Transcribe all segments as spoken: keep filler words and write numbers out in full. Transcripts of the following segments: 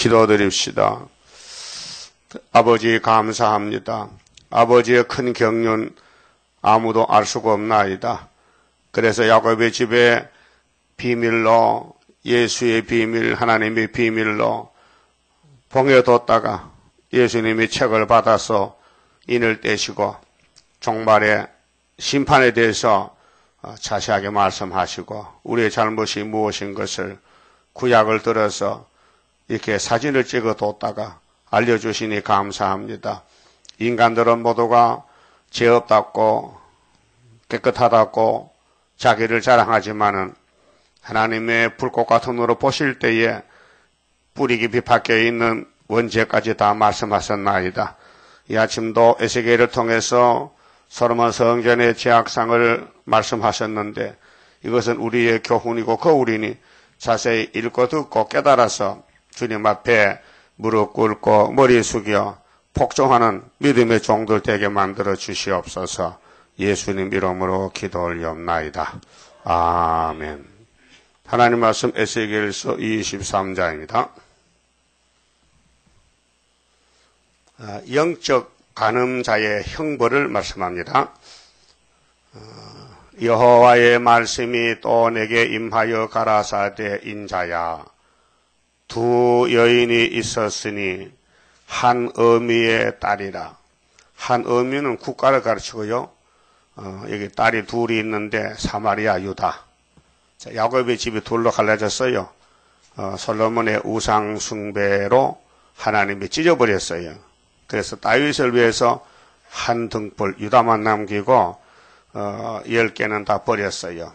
기도드립시다. 아버지 감사합니다. 아버지의 큰 경륜 아무도 알 수가 없나이다. 그래서 야곱의 집에 비밀로 예수의 비밀, 하나님의 비밀로 봉해뒀다가 예수님이 책을 받아서 인을 떼시고 종말의 심판에 대해서 자세하게 말씀하시고 우리의 잘못이 무엇인 것을 구약을 들어서 이렇게 사진을 찍어 뒀다가 알려주시니 감사합니다. 인간들은 모두가 죄 없다고 깨끗하다고 자기를 자랑하지만은 하나님의 불꽃 같은 눈으로 보실 때에 뿌리 깊이 박혀 있는 원죄까지 다 말씀하셨나이다. 이 아침도 에스겔을 통해서 솔로몬 성전의 죄악상을 말씀하셨는데 이것은 우리의 교훈이고 거울이니 자세히 읽고 듣고 깨달아서 주님 앞에 무릎 꿇고 머리 숙여 복종하는 믿음의 종들 되게 만들어 주시옵소서. 예수님 이름으로 기도 올리옵나이다. 아멘. 하나님 말씀 에스겔서 이십삼 장입니다. 영적 간음자의 형벌을 말씀합니다. 여호와의 말씀이 또 내게 임하여 가라사대 인자야 두 여인이 있었으니 한 어미의 딸이라. 한 어미는 국가를 가르치고요. 어, 여기 딸이 둘이 있는데 사마리아 유다. 자, 야곱의 집이 둘로 갈라졌어요. 어, 솔로몬의 우상 숭배로 하나님이 찢어버렸어요. 그래서 다윗을 위해서 한 등불 유다만 남기고 어, 열 개는 다 버렸어요.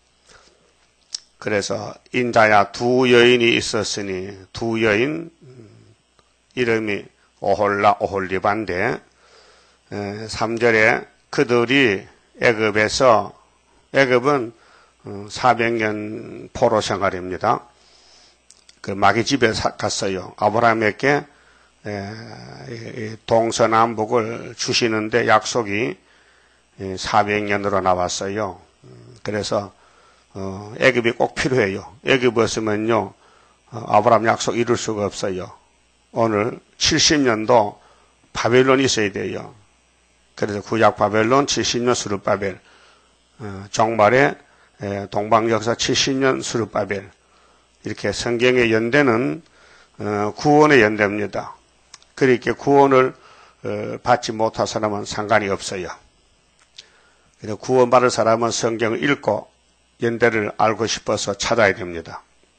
그래서 인자야 두 여인이 있었으니 두 여인 이름이 오홀라 오홀리바인데 삼 절에 그들이 애굽에서 애굽은 사백 년 포로 생활입니다. 그 마귀 집에 갔어요. 아브라함에게 동서남북을 주시는데 약속이 사백 년으로 나왔어요. 그래서 애굽이 꼭 필요해요. 애굽 없으면요 아브라함 약속 이룰 수가 없어요. 오늘 칠십 년도 바벨론이 있어야 돼요. 그래서 구약 바벨론 칠십 년 수르바벨, 종말에 동방역사 칠십 년 수르바벨, 이렇게 성경의 연대는 구원의 연대입니다. 그렇게 구원을 받지 못한 사람은 상관이 없어요. 그래서 구원받을 사람은 성경을 읽고 연대를 알고 싶어서 찾아야 됩니다.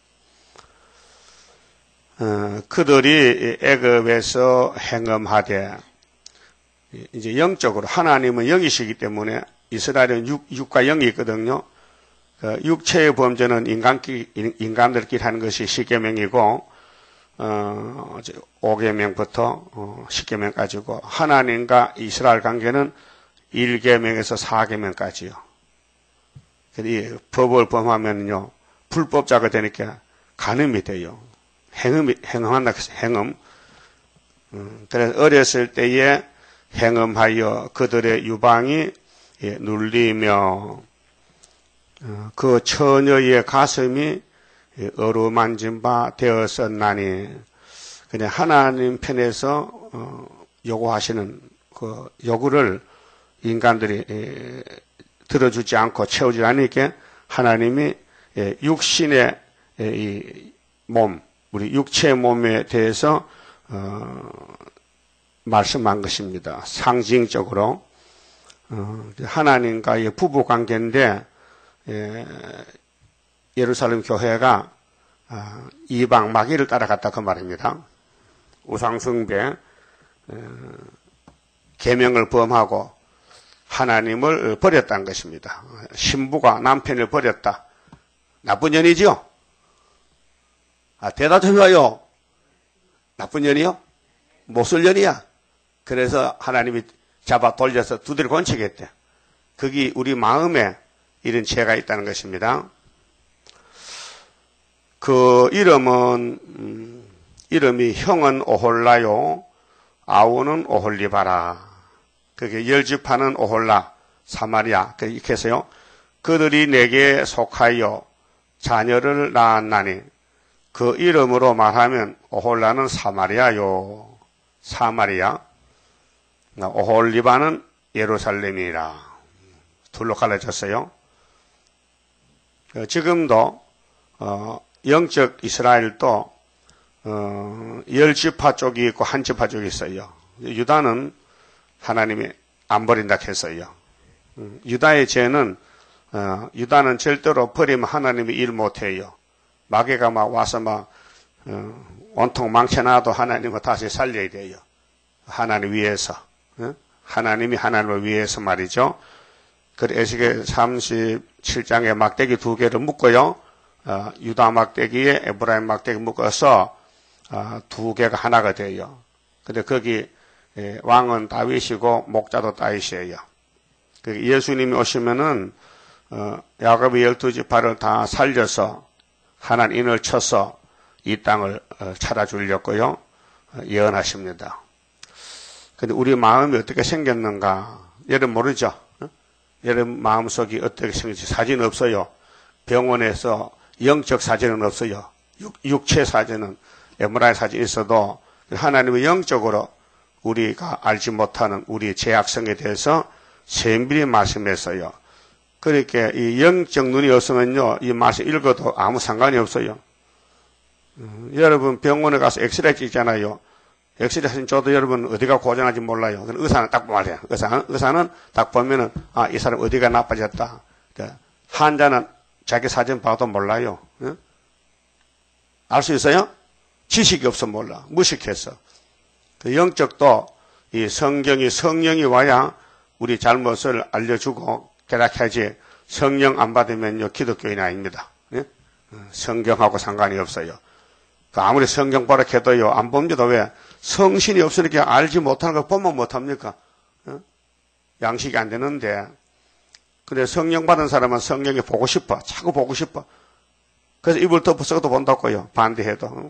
어, 그들이 애굽에서 행음하되 이제 영적으로 하나님은 영이시기 때문에 이스라엘은 육, 육과 영이 있거든요. 그 육체의 범죄는 인간끼리, 인간들끼리 하는 것이 십계명이고 어, 오계명부터 어, 십계명까지고 하나님과 이스라엘 관계는 일계명에서 사계명까지요. 이 법을 범하면요 불법자가 되니까 간음이 돼요. 행음이, 행음한다, 행음. 음, 그래서 어렸을 때에 행음하여 그들의 유방이 예, 눌리며 어, 그 처녀의 가슴이 예, 어루만진 바 되었었나니 그냥 하나님 편에서 어, 요구하시는 그 요구를 인간들이 예, 들어주지 않고 채우지 않으니까 하나님이 예, 육신의 예, 이 몸 우리 육체의 몸에 대해서 어, 말씀한 것입니다. 상징적으로 어, 하나님과의 부부관계인데 예, 예루살렘 교회가 어, 이방 마귀를 따라갔다 그 말입니다. 우상숭배 어, 계명을 범하고 하나님을 버렸다는 것입니다. 신부가 남편을 버렸다. 나쁜 년이죠? 아, 대답 좀 해봐요. 나쁜 년이요? 못쓸 년이야. 그래서 하나님이 잡아 돌려서 두드려 건치겠대. 거기 우리 마음에 이런 죄가 있다는 것입니다. 그 이름은 음, 이름이 형은 오홀라요, 아우는 오홀리바라. 그게 열집하는 오홀라, 사마리아. 이렇게 해서요. 그들이 내게 속하여 자녀를 낳았나니 그 이름으로 말하면 오홀라는 사마리아요. 사마리아. 오홀리바는 예루살렘이라. 둘로 갈라졌어요. 지금도 어, 영적 이스라엘도 어, 열 지파 쪽이 있고 한 지파 쪽이 있어요. 유다는 하나님이 안 버린다 했어요. 유다의 죄는 어, 유다는 절대로 버리면 하나님이 일 못해요. 마귀가 막 와서 막 어, 온통 망쳐놔도 하나님을 다시 살려야 돼요. 하나님 위해서. 어? 하나님이 하나님을 위해서 말이죠. 그 에스겔 삼십칠 장에 막대기 두 개를 묶어요. 어, 유다 막대기에 에브라임 막대기 묶어서 어, 두 개가 하나가 돼요. 근데 거기 예, 왕은 다윗이고 목자도 다윗이에요. 그 예수님이 오시면은 어, 야곱의 열두 지파를 다 살려서 하나님을 쳐서 이 땅을 어, 찾아주려고요. 어, 예언하십니다. 근데 우리 마음이 어떻게 생겼는가? 여러분 모르죠? 어? 여러분 마음속이 어떻게 생겼지? 사진 없어요. 병원에서 영적 사진은 없어요. 육, 육체 사진은 엠알아이 사진이 있어도 하나님의 영적으로 우리가 알지 못하는 우리의 죄악성에 대해서 세밀히 말씀했어요. 그러니까 이 영적 눈이 없으면요, 이 말씀 읽어도 아무 상관이 없어요. 음, 여러분 병원에 가서 엑스레이 찍잖아요. 엑스레이 사진 줘도 여러분 어디가 고장난지 몰라요. 의사는 딱 말해요. 의사는, 의사는 딱 보면은, 아, 이 사람 어디가 나빠졌다. 그러니까 환자는 자기 사진 봐도 몰라요. 응? 알 수 있어요? 지식이 없어 몰라. 무식해서. 그 영적도 이 성경이 성령이 와야 우리 잘못을 알려주고 깨닫게 성령 안 받으면요 기독교인 아닙니다. 예? 성경하고 상관이 없어요. 그 아무리 성경 보라 해도요 안 봅니다. 왜? 성신이 없으니까 알지 못하는 걸 보면 못합니까? 예? 양식이 안 되는데. 근데 성령 받은 사람은 성령이 보고 싶어. 자꾸 보고 싶어. 그래서 입을 덮어서도 본다고요. 반대해도.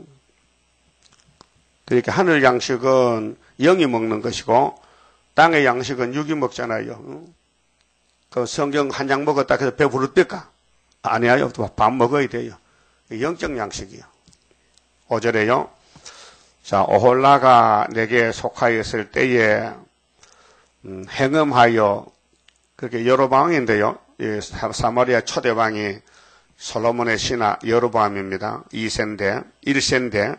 그러니까 하늘 양식은 영이 먹는 것이고 땅의 양식은 육이 먹잖아요. 그 성경 한 장 먹었다 해서 배부릅니까? 아니에요. 밥 먹어야 돼요. 영적 양식이요. 오 절에요. 자, 오홀라가 내게 속하였을 때에 음, 행음하여 그렇게 여로보암인데요. 이 사마리아 초대왕이 솔로몬의 신하 여로보암입니다. 이 세인데 일 세인데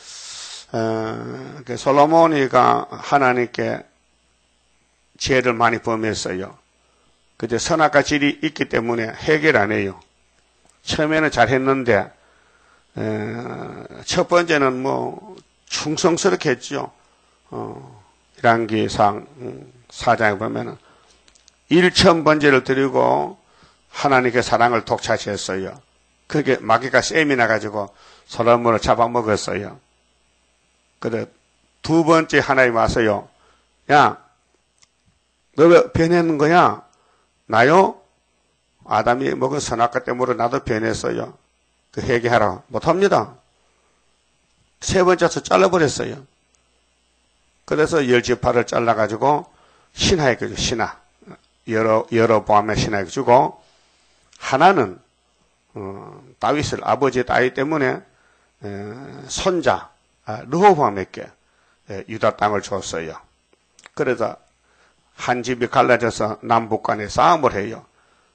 어, 그 솔로몬이가 하나님께 죄를 많이 범했어요. 그때 선악과 질이 있기 때문에 해결 안 해요. 처음에는 잘했는데 에, 첫 번째는 뭐 충성스럽게 했죠. 어, 일왕기상 사 장에 보면은 일천 번제를 드리고 하나님께 사랑을 독차지했어요. 그게 마귀가 셈이 나가지고 솔로몬을 잡아먹었어요. 그래 두 번째 하나님 와서요. 야, 너 왜 변했는 거야? 나요? 아담이 먹은 선악과 때문에 나도 변했어요. 그 회개하라. 못합니다. 세 번째서 잘라버렸어요. 그래서 열 지파를 잘라가지고 신하에게 주 신하. 여러, 여러 보암의 신하에게 주고, 하나는, 어, 다윗을 아버지 다윗 때문에, 에, 손자, 아, 르호보암에게 유다 땅을 줬어요. 그래서 한 집이 갈라져서 남북 간에 싸움을 해요.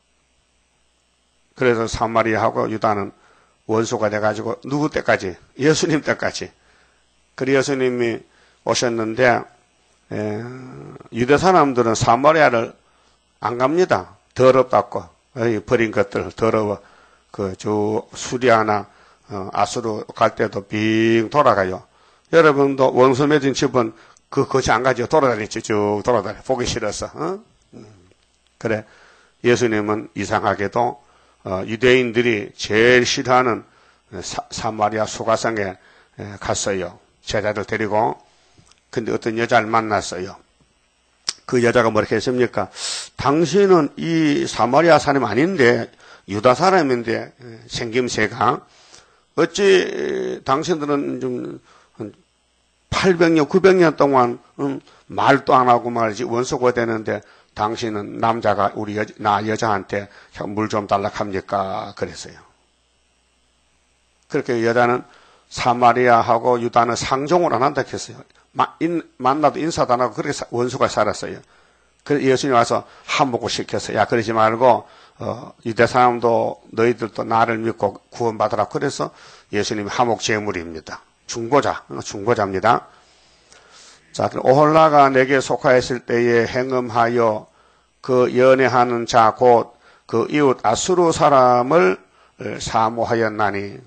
그래서 사마리아하고 유다는 원수가 돼가지고 누구 때까지? 예수님 때까지. 그리고 예수님이 오셨는데 에, 유대 사람들은 사마리아를 안 갑니다. 더럽다고. 에이, 버린 것들 더러워. 그 저 수리아나 어, 아수르 갈 때도 빙 돌아가요. 여러분도 원수 맺은 집은 그 거지 안 가죠. 돌아다니죠. 쭉 돌아다니. 보기 싫어서. 어? 그래. 예수님은 이상하게도 어, 유대인들이 제일 싫어하는 사, 사마리아 수가성에 갔어요. 제자들 데리고. 근데 어떤 여자를 만났어요. 그 여자가 뭐렇게 했습니까? 당신은 이 사마리아 사람 아닌데 유다 사람인데 생김새가 어찌 당신들은 좀 팔백 년, 구백 년 동안 음, 말도 안 하고 말이지 원수가 되는데 당신은 남자가 우리 여, 나 여자한테 물 좀 달라 합니까? 그랬어요. 그렇게 여자는 사마리아하고 유다는 상종을 안 한다 했어요. 만나도 인사도 안 하고 그렇게 원수가 살았어요. 그래서 예수님 와서 한복을 시켰어요. 야, 그러지 말고 어, 유대 사람도 너희들도 나를 믿고 구원받으라. 그래서 예수님이 하목 제물입니다. 중보자, 중보자입니다. 자, 오홀라가 내게 속하였을 때에 행음하여 그 연애하는 자 곧 그 이웃 아수르 사람을 사모하였나니.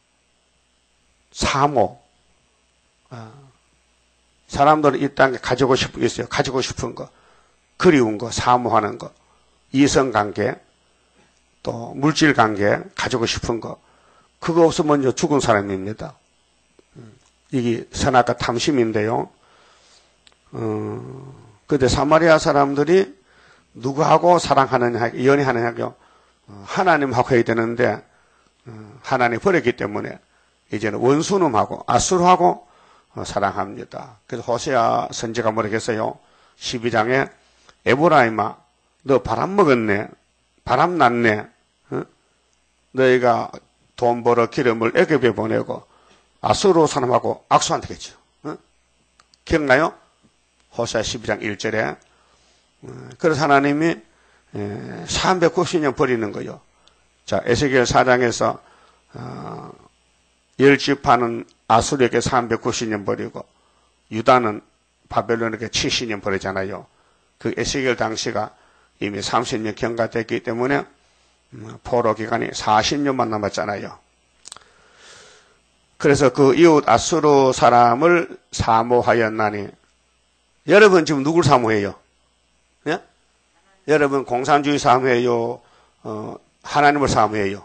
사모. 사람들은 이 땅에 가지고 싶은 게 있어요. 가지고 싶은 거. 그리운 거, 사모하는 거. 이성관계, 또 물질관계, 가지고 싶은 거. 그거 없으면 죽은 사람입니다. 이게 선악과 탐심인데요. 어, 근데 사마리아 사람들이 누구하고 사랑하느냐, 연애하느냐고 하나님하고 해야 되는데 하나님 버렸기 때문에 이제는 원수놈하고 아수르하고 사랑합니다. 그래서 호세아 선지가 뭐라겠어요? 십이 장에 에브라임아, 너 바람 먹었네, 바람 났네, 어? 너희가 돈 벌어 기름을 애굽에 보내고 아수르 사람하고 악수한 되겠죠. 어? 기억나요? 호세아 십이 장 일 절에. 그래서 하나님이 삼백구십 년 버리는 거요. 자, 에스겔 사 장에서 어, 열 지파는 아수르에게 삼백구십 년 버리고 유다는 바벨론에게 칠십 년 버리잖아요. 그 에스겔 당시가 이미 삼십 년 경과됐기 때문에 포로 기간이 사십 년만 남았잖아요. 그래서 그 이웃 아수르 사람을 사모하였나니. 여러분 지금 누굴 사모해요? 예? 여러분 공산주의 사모해요? 어, 하나님을 사모해요?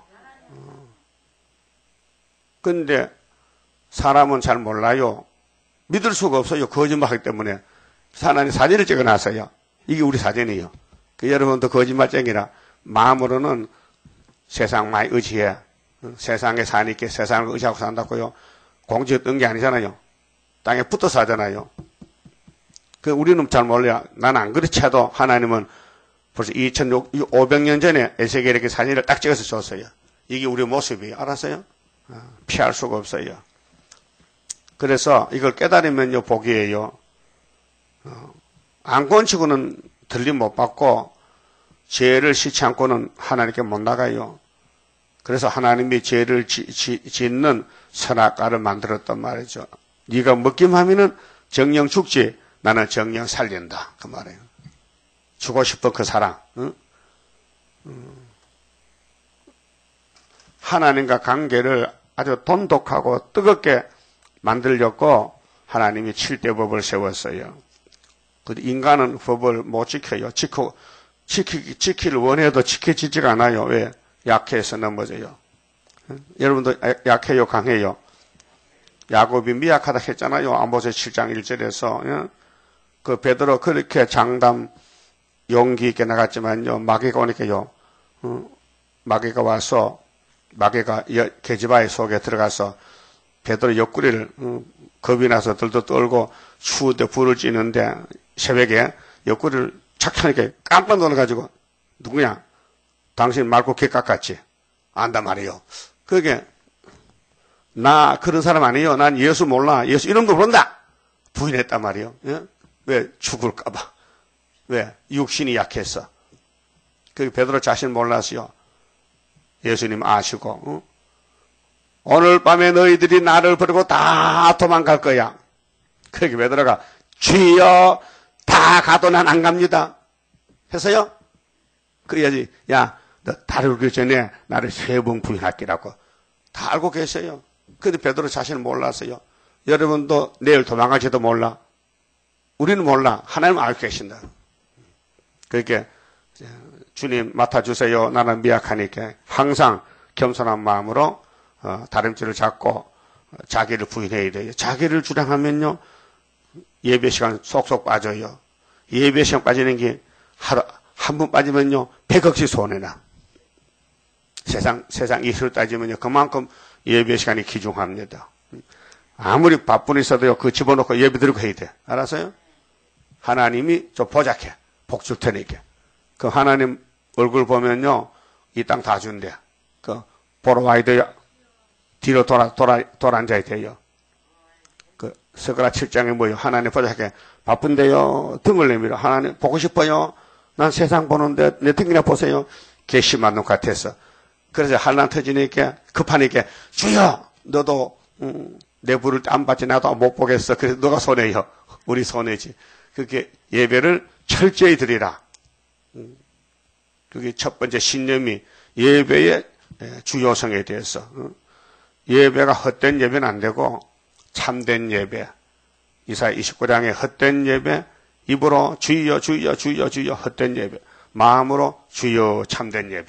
근데 사람은 잘 몰라요. 믿을 수가 없어요. 거짓말하기 때문에. 하나님 사진을 찍어놨어요. 이게 우리 사진이에요. 그 여러분도 거짓말쟁이라 마음으로는 세상 많이 의지해. 세상에 사니까 세상을 의지하고 산다고요. 공지에 뜬 게 아니잖아요. 땅에 붙어 사잖아요. 그 우리는 잘 몰라요. 난 안 그렇지 해도 하나님은 벌써 이천오백 년 전에 에스겔에게 사진을 딱 찍어서 줬어요. 이게 우리 모습이에요. 알았어요? 피할 수가 없어요. 그래서 이걸 깨달으면요, 복이에요. 안 건치고는 들림 못 받고 죄를 씻지 않고는 하나님께 못 나가요. 그래서 하나님이 죄를 지, 지, 짓는 선악과를 만들었단 말이죠. 네가 먹기만 하면은 정령 죽지, 나는 정령 살린다. 그 말이에요. 주고 싶어 그 사랑. 응? 응. 하나님과 관계를 아주 돈독하고 뜨겁게 만들려고 하나님이 칠대법을 세웠어요. 근데 인간은 법을 못 지켜요. 지켜, 지키, 지키를 원해도 지켜지지가 않아요. 왜? 약해서 넘어져요. 여러분도 약해요, 강해요? 야곱이 미약하다 했잖아요. 아모스 칠 장 일 절에서. 그 베드로 그렇게 장담 용기 있게 나갔지만요, 마귀가 오니까요, 마귀가 와서 마귀가 계집아의 속에 들어가서 베드로 옆구리를 겁이 나서 들도 떨고 추운데 불을 찌는데 새벽에 옆구리를 착하게 깜빡 놀라가지고 누구냐? 당신 맑고 개 깎았지? 안단 말이에요. 그게 나 그런 사람 아니에요. 난 예수 몰라. 예수 이름도 모른다. 부인했단 말이에요. 예? 왜? 죽을까 봐. 왜? 육신이 약해서. 그 베드로 자신 몰랐어요. 예수님 아시고 어? 오늘 밤에 너희들이 나를 버리고 다 도망갈 거야. 그렇게 베드로가 주여 다 가도 난 안 갑니다. 해서요. 그래야지 야 너 다루기 그 전에 나를 세 번 부인할게라고 다 알고 계세요. 근데 베드로 자신을 몰랐어요. 여러분도 내일 도망갈지도 몰라. 우리는 몰라. 하나님은 알고 계신다. 그렇게 주님 맡아주세요. 나는 미약하니까 항상 겸손한 마음으로 어, 다림질을 잡고 자기를 부인해야 돼요. 자기를 주장하면요 예배 시간 쏙쏙 빠져요. 예배 시간 빠지는 게 하루 한 번 빠지면요 백억씩 손해나. 세상 세상 이수를 따지면요 그만큼 예배 시간이 귀중합니다. 아무리 바쁜 있어도요 그 집어넣고 예배 드리고 해야 돼. 알았어요? 하나님이 좀 보작해. 복 줄 테니까. 그 하나님 얼굴 보면요 이 땅 다 준대. 그 보러 와야 돼요. 뒤로 돌아, 돌아, 돌아 앉아야 돼요. 그, 스가랴 칠 장에 뭐요? 하나님 보자게 바쁜데요. 등을 내밀어. 하나님 보고 싶어요. 난 세상 보는데 내 등이나 보세요. 괘씸한 놈 같아서. 그래서 한란 터지니까 급하니까 주여 너도 음, 내 부를 안 받지 나도 못 보겠어. 그래서 너가 손해요. 우리 손해지. 그렇게 예배를 철저히 드리라. 음, 그게 첫 번째 신념이 예배의 주요성에 대해서. 예배가 헛된 예배는 안 되고 참된 예배. 이사야 이십구 장에 헛된 예배, 입으로 주여 주여 주여 주여 헛된 예배, 마음으로 주여 참된 예배.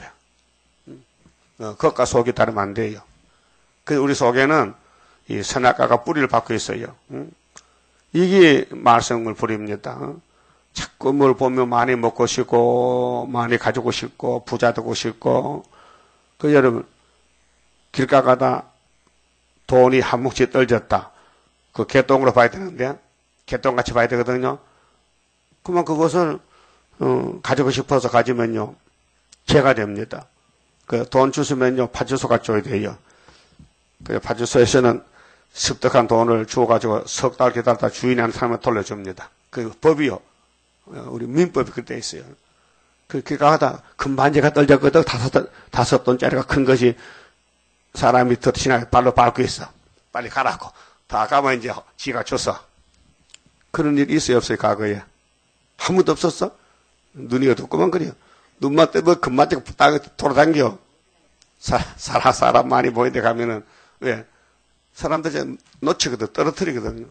어, 겉과 속이 다르면 안 돼요. 그 우리 속에는 이 선악과가 뿌리를 받고 있어요. 응? 이게 말썽을 부립니다. 응? 자꾸 뭘 보면 많이 먹고 싶고 많이 가지고 싶고 부자 되고 싶고. 그 여러분 길 가가다 돈이 한 뭉치 떨어졌다. 그 개똥으로 봐야 되는데 개똥같이 봐야 되거든요. 그러면 그것을 어, 가지고 싶어서 가지면요 죄가 됩니다. 그 돈 주시면요 파주소가 줘야 돼요. 그 파주소에서는 습득한 돈을 주어가지고 석 달 기다렸다 주인한테 사람을 돌려줍니다. 그 법이요. 우리 민법이 그때 있어요. 그렇게 가다 금반지가 떨어졌거든. 다섯, 다섯 돈짜리가 큰 것이 사람이 더 지나게 발로 밟고 있어. 빨리 가라고. 다 가면 이제 지가 줬어. 그런 일이 있어요, 없어요, 과거에? 아무도 없었어? 눈이 어둡구만 그래요. 눈만 뜨면 금반지가 딱 돌아다녀. 사, 사람, 사람 많이 보이는데 가면은, 왜? 사람들이 놓치거든, 떨어뜨리거든요.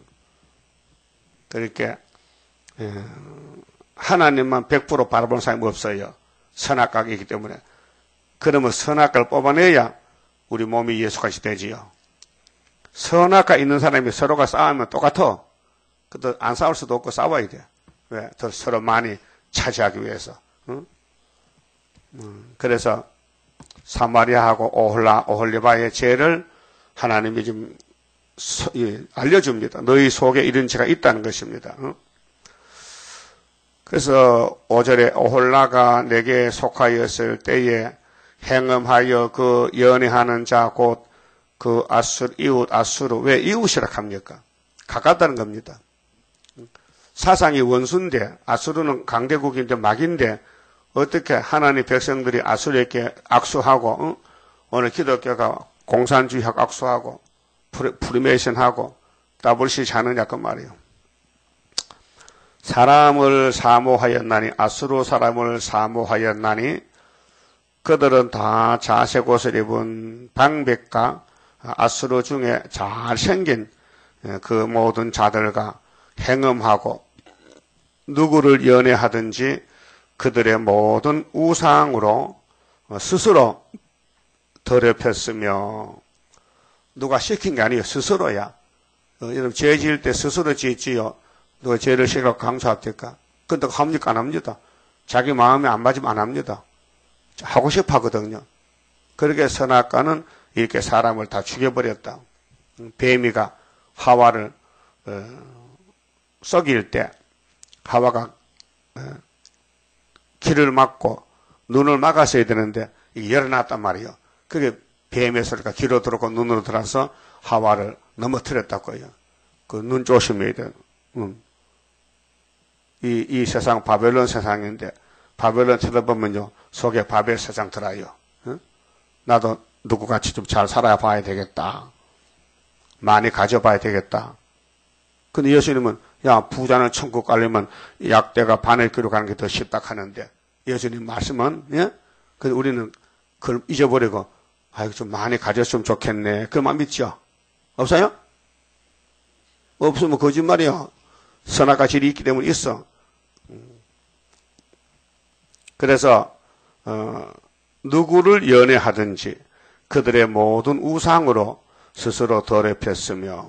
그러니까, 예, 하나님만 백 퍼센트 바라보는 사람이 없어요. 선악과이기 때문에. 그러면 선악과를 뽑아내야 우리 몸이 예수같이 되지요. 선악과 있는 사람이 서로가 싸우면 똑같아. 그래도 안 싸울 수도 없고 싸워야 돼. 왜? 더 서로 많이 차지하기 위해서. 응? 음, 그래서 사마리아하고 오홀라, 오홀리바의 죄를 하나님이 좀 서, 예, 알려줍니다. 너희 속에 이런 죄가 있다는 것입니다. 응? 그래서 오 절에 오홀라가 내게 속하였을 때에 행음하여 그 연애하는 자 곧 그 아수르, 이웃 아수르. 왜 이웃이라 합니까? 가깝다는 겁니다. 사상이 원수인데 아수르는 강대국인데 막인데 어떻게 하나님 백성들이 아수르에게 악수하고 응? 오늘 기독교가 공산주의하고 악수하고 프리메이션하고 더블시 하느냐 그 말이에요. 사람을 사모하였나니 아수르 사람을 사모하였나니 그들은 다 자색 옷을 입은 방백과 아수르 중에 잘생긴 그 모든 자들과 행음하고 누구를 연애하든지 그들의 모든 우상으로 스스로 더럽혔으며 누가 시킨 게 아니에요. 스스로야. 여러분 죄 지을 때 스스로 짓지요. 누가 죄를 시키고 강조합니까? 근데 합니까? 안 합니다. 자기 마음에 안 맞으면 안 합니다. 하고 싶어 하거든요. 그렇게 선악과는 이렇게 사람을 다 죽여버렸다. 뱀이가 하와를 어, 썩일 때 하와가 어, 길을 막고 눈을 막았어야 되는데 이게 열어놨단 말이에요. 그게 뱀의 소리가 귀로 들어오고 눈으로 들어서 하와를 넘어뜨렸다고요. 그 눈 조심해야 돼요. 음. 이, 이 세상 바벨론 세상인데 바벨론 쳐다보면요 속에 바벨 세상 들어요. 응? 나도 누구같이 좀 잘 살아봐야 되겠다. 많이 가져봐야 되겠다. 근데 예수님은 야 부자는 천국 가려면 약대가 바늘귀로 가는 게 더 쉽다 하는데 예수님 말씀은 예? 근데 우리는 그걸 잊어버리고 아이고 좀 많이 가졌으면 좋겠네. 그만 믿죠? 없어요? 없으면 거짓말이요. 선악과 질이 있기 때문에 있어. 그래서 어, 누구를 연애하든지 그들의 모든 우상으로 스스로 더럽혔으며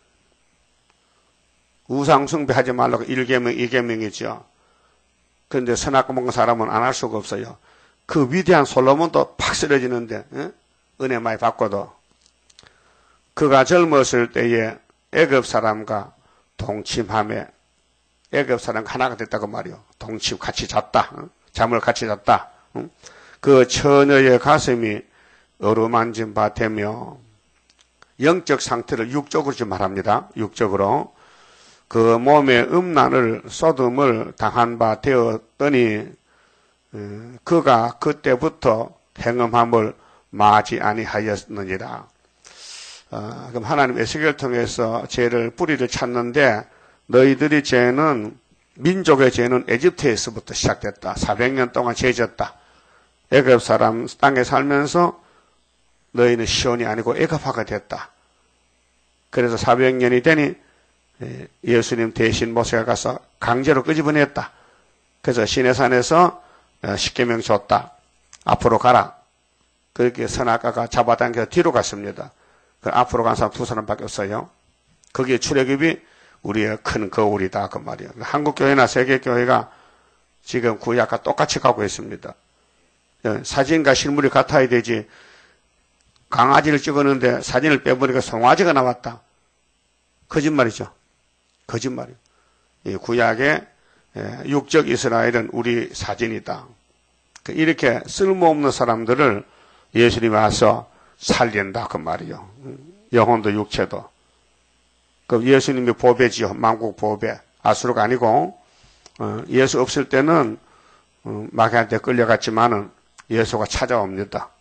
우상 숭배하지 말라고 일 계명, 이 계명이죠. 그런데 선악과 먹은 사람은 안 할 수가 없어요. 그 위대한 솔로몬도 팍 쓰러지는데 예? 은혜 많이 받고도 그가 젊었을 때에 애굽 사람과 동침함에 애굽 사람과 하나가 됐다고 말이요. 동침 같이 잤다. 어? 잠을 같이 잤다. 어? 그 처녀의 가슴이 어루만진 바 되며 영적 상태를 육적으로 좀 말합니다. 육적으로. 그 몸에 음란을, 소돔을 당한 바 되었더니, 그가 그때부터 행음함을 마지 아니하였느니라. 어, 그럼 하나님 에스겔을 통해서 죄를, 뿌리를 찾는데, 너희들이 죄는, 민족의 죄는 에집트에서부터 시작됐다. 사백 년 동안 죄졌다. 애굽 사람 땅에 살면서 너희는 시온이 아니고 애굽화가 됐다. 그래서 사백 년이 되니 예수님 대신 모세가 가서 강제로 끄집어냈다. 그래서 시내산에서 십계명 줬다. 앞으로 가라. 그렇게 선악과가 잡아당겨 뒤로 갔습니다. 그 앞으로 간 사람 두 사람밖에 없어요. 거기에 출애굽이 우리의 큰 거울이다 그 말이에요. 한국교회나 세계교회가 지금 구약과 똑같이 가고 있습니다. 사진과 실물이 같아야 되지. 강아지를 찍었는데 사진을 빼보니까 송아지가 나왔다. 거짓말이죠. 거짓말이에요. 이 구약의 육적 이스라엘은 우리 사진이다. 이렇게 쓸모없는 사람들을 예수님이 와서 살린다 그 말이에요. 영혼도 육체도. 그 예수님이 보배지요. 만국 보배. 아수르가 아니고 예수 없을 때는 마귀한테 끌려갔지만은 예수가 찾아옵니다.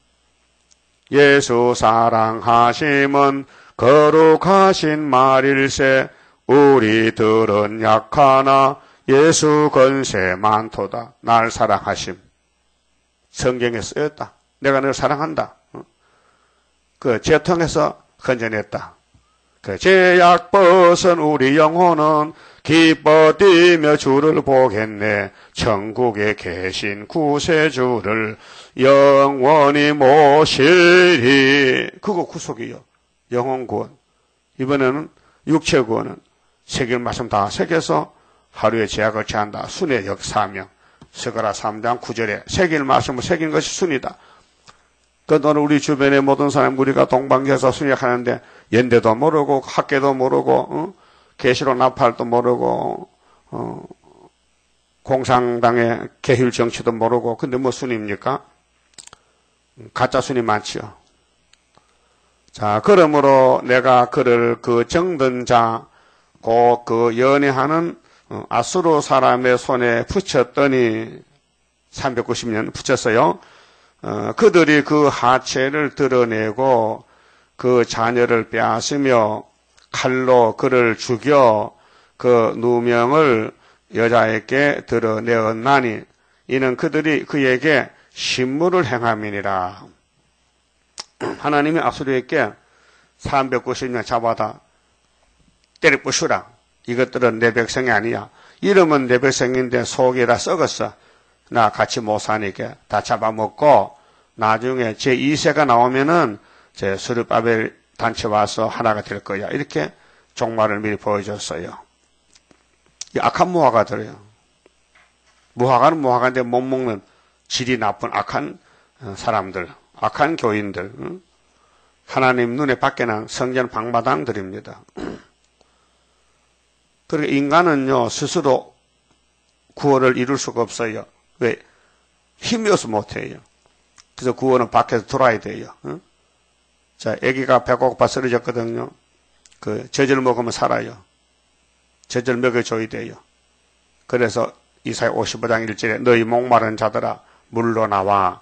예수 사랑하심은 거룩하신 말일세 우리들은 약하나 예수 건세 많도다. 날 사랑하심. 성경에 쓰였다. 내가 너를 사랑한다. 그 죄 통해서 건져냈다. 그 죄악 벗은 우리 영혼은 기뻐 뛰며 주를 보겠네. 천국에 계신 구세주를 영원히 모시리. 그거 구속이요. 영혼 구원. 이번에는 육체 구원은 새길 말씀 다 새겨서 하루에 죄악을 제한다. 순의 역사명. 스가랴 삼 장 구 절에 새길 말씀을 새긴 것이 순이다. 그 오늘 우리 주변의 모든 사람 우리가 동방에서 순약하는데 연대도 모르고 학계도 모르고 어? 계시록 나팔도 모르고 어? 공산당의 계율 정치도 모르고 근데 뭐 순입니까? 가짜 순이 많지요. 자, 그러므로 내가 그를 그 정든 자, 곧 그 연애하는 아수르 사람의 손에 붙였더니 삼백구십 년 붙였어요. 어, 그들이 그 하체를 드러내고 그 자녀를 빼앗으며 칼로 그를 죽여 그 누명을 여자에게 드러내었나니 이는 그들이 그에게 신물을 행함이니라. 하나님이 아수르에게 삼백구십 년 잡아다 때려 부수라. 이것들은 내 백성이 아니야. 이름은 내 백성인데 속이 다 썩었어. 나 같이 못 사니까 다 잡아먹고 나중에 제이 세가 나오면은 제 스룹바벨 단체 와서 하나가 될 거야. 이렇게 종말을 미리 보여줬어요. 이 악한 무화과들이에요. 무화과는 무화과인데 못 먹는 질이 나쁜 악한 사람들, 악한 교인들, 하나님 눈에 밖에 난 성전 방마당들입니다. 그리고 인간은요 스스로 구원을 이룰 수가 없어요. 왜? 힘이 없어 못해요. 그래서 구원은 밖에서 돌아야 돼요. 응? 자, 아기가 배고파 쓰러졌거든요. 그 젖을 먹으면 살아요. 젖을 먹여줘야 돼요. 그래서 이사야 오십오 장 일 절에 너희 목마른 자들아 물로 나와.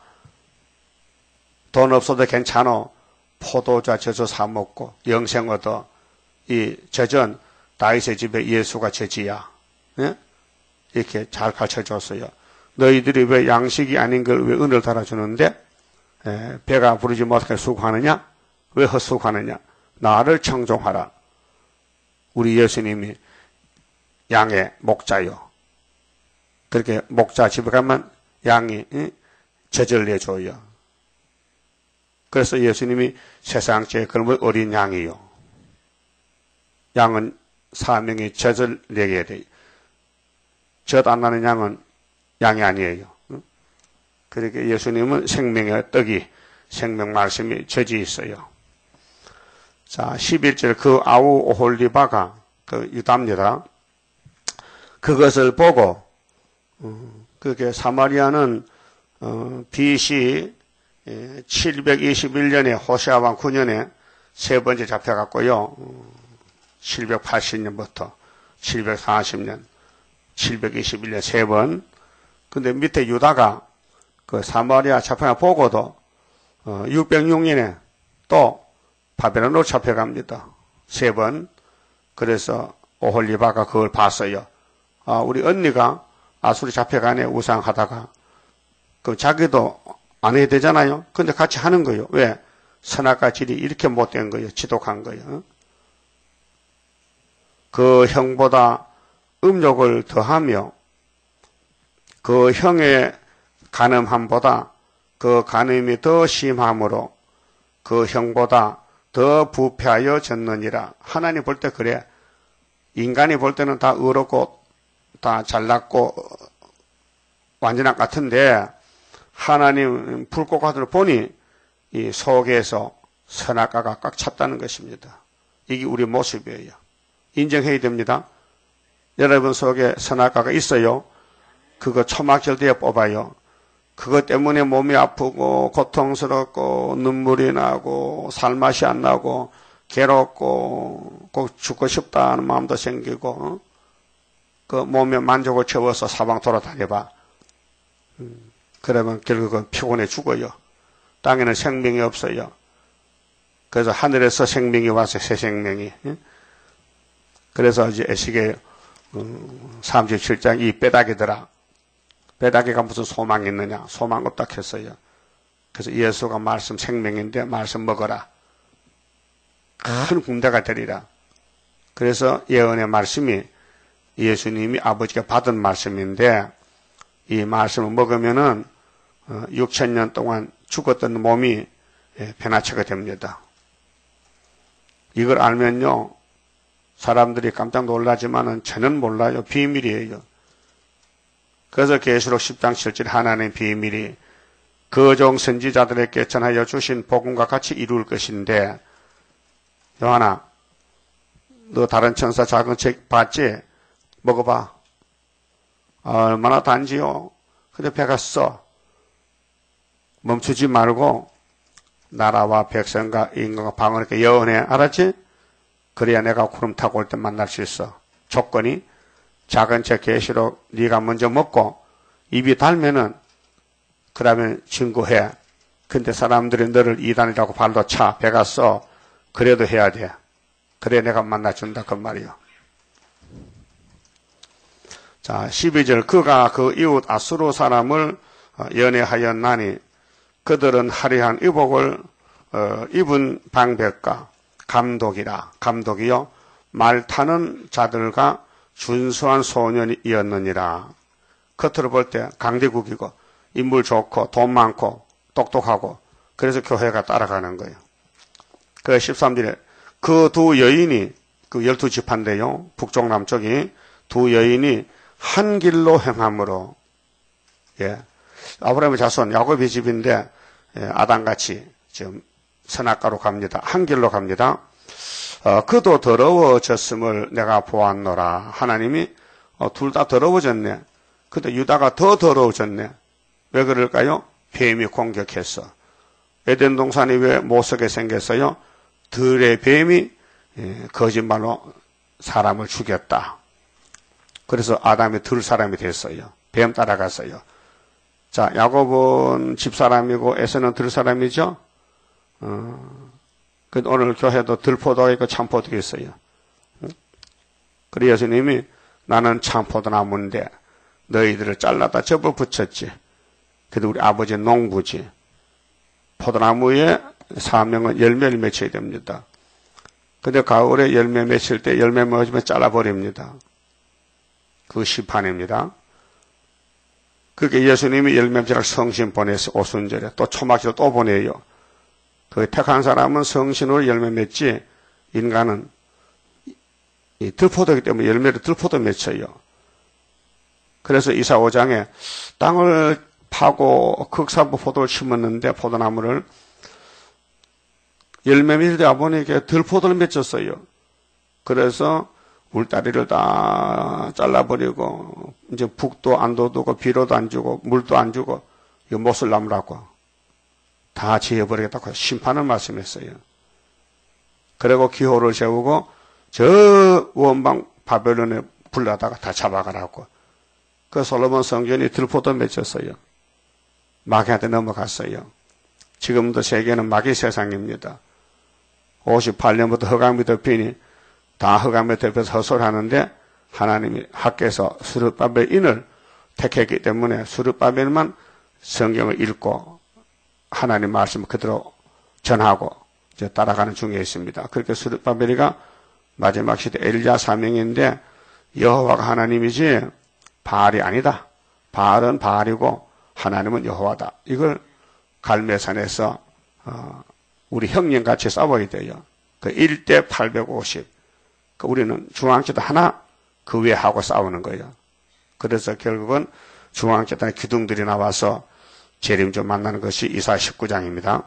돈 없어도 괜찮아. 포도주 젖을 사 먹고 영생 얻어. 이 젖은 다윗의 집에 예수가 젖이야. 예? 이렇게 잘 가르쳐줬어요. 너희들이 왜 양식이 아닌 걸 왜 은을 달아주는데 에, 배가 부르지 못하게 수고하느냐? 왜 헛수고하느냐? 나를 청종하라. 우리 예수님이 양의 목자요. 그렇게 목자 집에 가면 양이 에? 젖을 내줘요. 그래서 예수님이 세상 제일 젊은 어린 양이요. 양은 사명이 젖을 내게 돼요. 젖 안 나는 양은 양이 아니에요. 그러니까 예수님은 생명의 떡이 생명 말씀이 젖이 있어요. 자, 십일 절 그 아우 오홀리바가 그 유다입니다. 그것을 보고 그게 사마리아는 비씨 칠백이십일 년에 호세아 왕 구 년에 세 번째 잡혀갔고요. 칠백팔십 년부터 칠백사십 년, 칠백이십일 년 세 번. 근데 밑에 유다가 그 사마리아 잡혀가 보고도 어, 육백육 년에 또 바벨론으로 잡혀갑니다. 세 번. 그래서 오홀리바가 그걸 봤어요. 아, 우리 언니가 아수리 잡혀가네 우상하다가 그 자기도 안 해야 되잖아요. 근데 같이 하는 거예요. 왜? 선악과 질이 이렇게 못된 거예요. 지독한 거예요. 그 형보다 음욕을 더하며 그 형의 간음함보다 그 간음이 더 심함으로 그 형보다 더 부패하여 졌느니라. 하나님 볼 때 그래. 인간이 볼 때는 다 의롭고 다 잘났고 완전한 것 같은데 하나님 불꽃과들을 보니 이 속에서 선악과가 꽉 찼다는 것입니다. 이게 우리 모습이에요. 인정해야 됩니다. 여러분 속에 선악과가 있어요. 그거 초막절대에 뽑아요. 그것 때문에 몸이 아프고 고통스럽고 눈물이 나고 살맛이 안 나고 괴롭고 꼭 죽고 싶다는 마음도 생기고 그 몸에 만족을 채워서 사방 돌아다녀봐. 그러면 결국은 피곤해 죽어요. 땅에는 생명이 없어요. 그래서 하늘에서 생명이 와서 새 생명이. 그래서 이제 에스겔 삼십칠 장 이 빼닥이더라. 빼닥이가 무슨 소망이 있느냐? 소망 없다 했어요. 그래서 예수가 말씀 생명인데 말씀 먹어라. 큰 군대가 되리라. 그래서 예언의 말씀이 예수님이 아버지가 받은 말씀인데 이 말씀을 먹으면은 육천 년 동안 죽었던 몸이 변화체가 됩니다. 이걸 알면요. 사람들이 깜짝 놀라지만은 저는 몰라요. 비밀이에요. 그래서 계시록 십 장 칠 절 하나님의 비밀이 그 종 선지자들에게 전하여 주신 복음과 같이 이룰 것인데 요한아 너 다른 천사 작은 책 봤지? 먹어봐. 얼마나 단지요. 근데 배가 써. 멈추지 말고 나라와 백성과 인간과 방언을 예언해. 알았지? 그래야 내가 구름 타고 올 때 만날 수 있어. 조건이 작은 책 계시록 네가 먼저 먹고 입이 달면은 그러면 증거해. 근데 사람들이 너를 이단이라고 발로 차. 배가 써. 그래도 해야 돼. 그래 내가 만나준다 그 말이요. 자 십이 절 그가 그 이웃 아수르 사람을 연애하였나니 그들은 화려한 의복을 어, 입은 방백과 감독이라. 감독이요 말 타는 자들과 준수한 소년이었느니라. 겉으로 볼 때 강대국이고 인물 좋고 돈 많고 똑똑하고 그래서 교회가 따라가는 거예요. 그 십삼 절에 그 두 여인이 그 열두 지파인데요. 북쪽 남쪽이 두 여인이 한 길로 행함으로 예. 아브라함의 자손 야곱의 집인데 예, 아담같이 지금 선악가로 갑니다. 한 길로 갑니다. 어, 그도 더러워졌음을 내가 보았노라. 하나님이 어, 둘 다 더러워졌네. 근데 유다가 더 더러워졌네. 왜 그럴까요? 뱀이 공격했어. 에덴 동산이 왜 못쓰게 생겼어요? 들의 뱀이 예, 거짓말로 사람을 죽였다. 그래서 아담이 들 사람이 됐어요. 뱀 따라갔어요. 자, 야곱은 집사람이고 에서는 들 사람이죠. 어, 오늘 교회도 들포도가 있고 참포도가 있어요. 그래서 예수님이 나는 참포도나무인데 너희들을 잘라다 접어 붙였지. 그래도 우리 아버지 농부지. 포도나무에 사명은 열매를 맺혀야 됩니다. 근데 가을에 열매 맺힐 때 열매 맺으면 잘라버립니다. 그 시판입니다. 그렇게 예수님이 열매 맺으라 성신 보내서 오순절에 또 초막절에 또 보내요. 그 택한 사람은 성신으로 열매 맺지 인간은 이 들포도이기 때문에 열매를 들포도 맺혀요. 그래서 이사 오 장에 땅을 파고 극산부 포도를 심었는데 포도나무를 열매 맺을 보니까 들포도를 맺혔어요. 그래서 울다리를 다 잘라버리고 이제 북도 안 돋우고 비료도 안 주고 물도 안 주고 이 못을 나무라고 다 지어버리겠다고 심판을 말씀했어요. 그리고 기호를 세우고 저 원방 바벨론에 불러다가 다 잡아가라고. 그 솔로몬 성전이 들포도 맺혔어요. 마귀한테 넘어갔어요. 지금도 세계는 마귀 세상입니다. 오십팔 년부터 흑암이 덮이니 다 흑암에 덮여서 헛소리하는데 하나님이 학교에서 스룹바벨인을 택했기 때문에 스룹바벨만 성경을 읽고 하나님 말씀을 그대로 전하고 이제 따라가는 중에 있습니다. 그렇게 스룹바벨이가 마지막 시대 엘리야 사명인데 여호와가 하나님이지 바알이 아니다. 바알은 바알이고 하나님은 여호와다. 이걸 갈매산에서 어, 우리 형님같이 싸워야 돼요. 그 일 대 팔백오십. 그 우리는 중앙재단 하나 그 위에 하고 싸우는 거예요. 그래서 결국은 중앙재단의 기둥들이 나와서 재림주 만나는 것이 이사 십구 장입니다.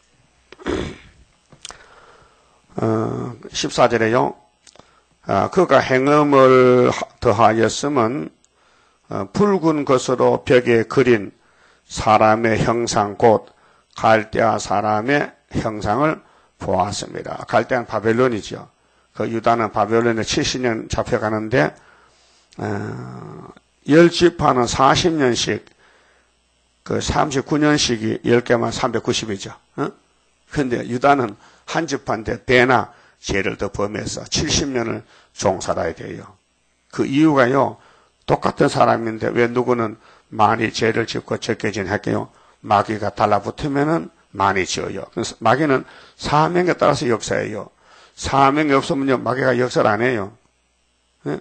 어, 십사 절에요. 어, 그가 행음을 더하였음은 어, 붉은 것으로 벽에 그린 사람의 형상 곧 갈대아 사람의 형상을 보았습니다. 갈대아는 바벨론이죠. 그 유다는 바벨론에 칠십 년 잡혀가는데 어, 열 지파는 사십 년씩 그 삼십구 년씩이 열 개만 삼백구십이죠. 어? 근데 유다는 한 지파인데 배나 죄를 더 범해서 칠십 년을 종살아야 돼요. 그 이유가요. 똑같은 사람인데 왜 누구는 많이 죄를 짓고 적게 지낼게요. 마귀가 달라붙으면은 많이 지어요. 그래서 마귀는 사명에 따라서 역사해요. 사명이 없으면요 마귀가 역사를 안 해요. 예?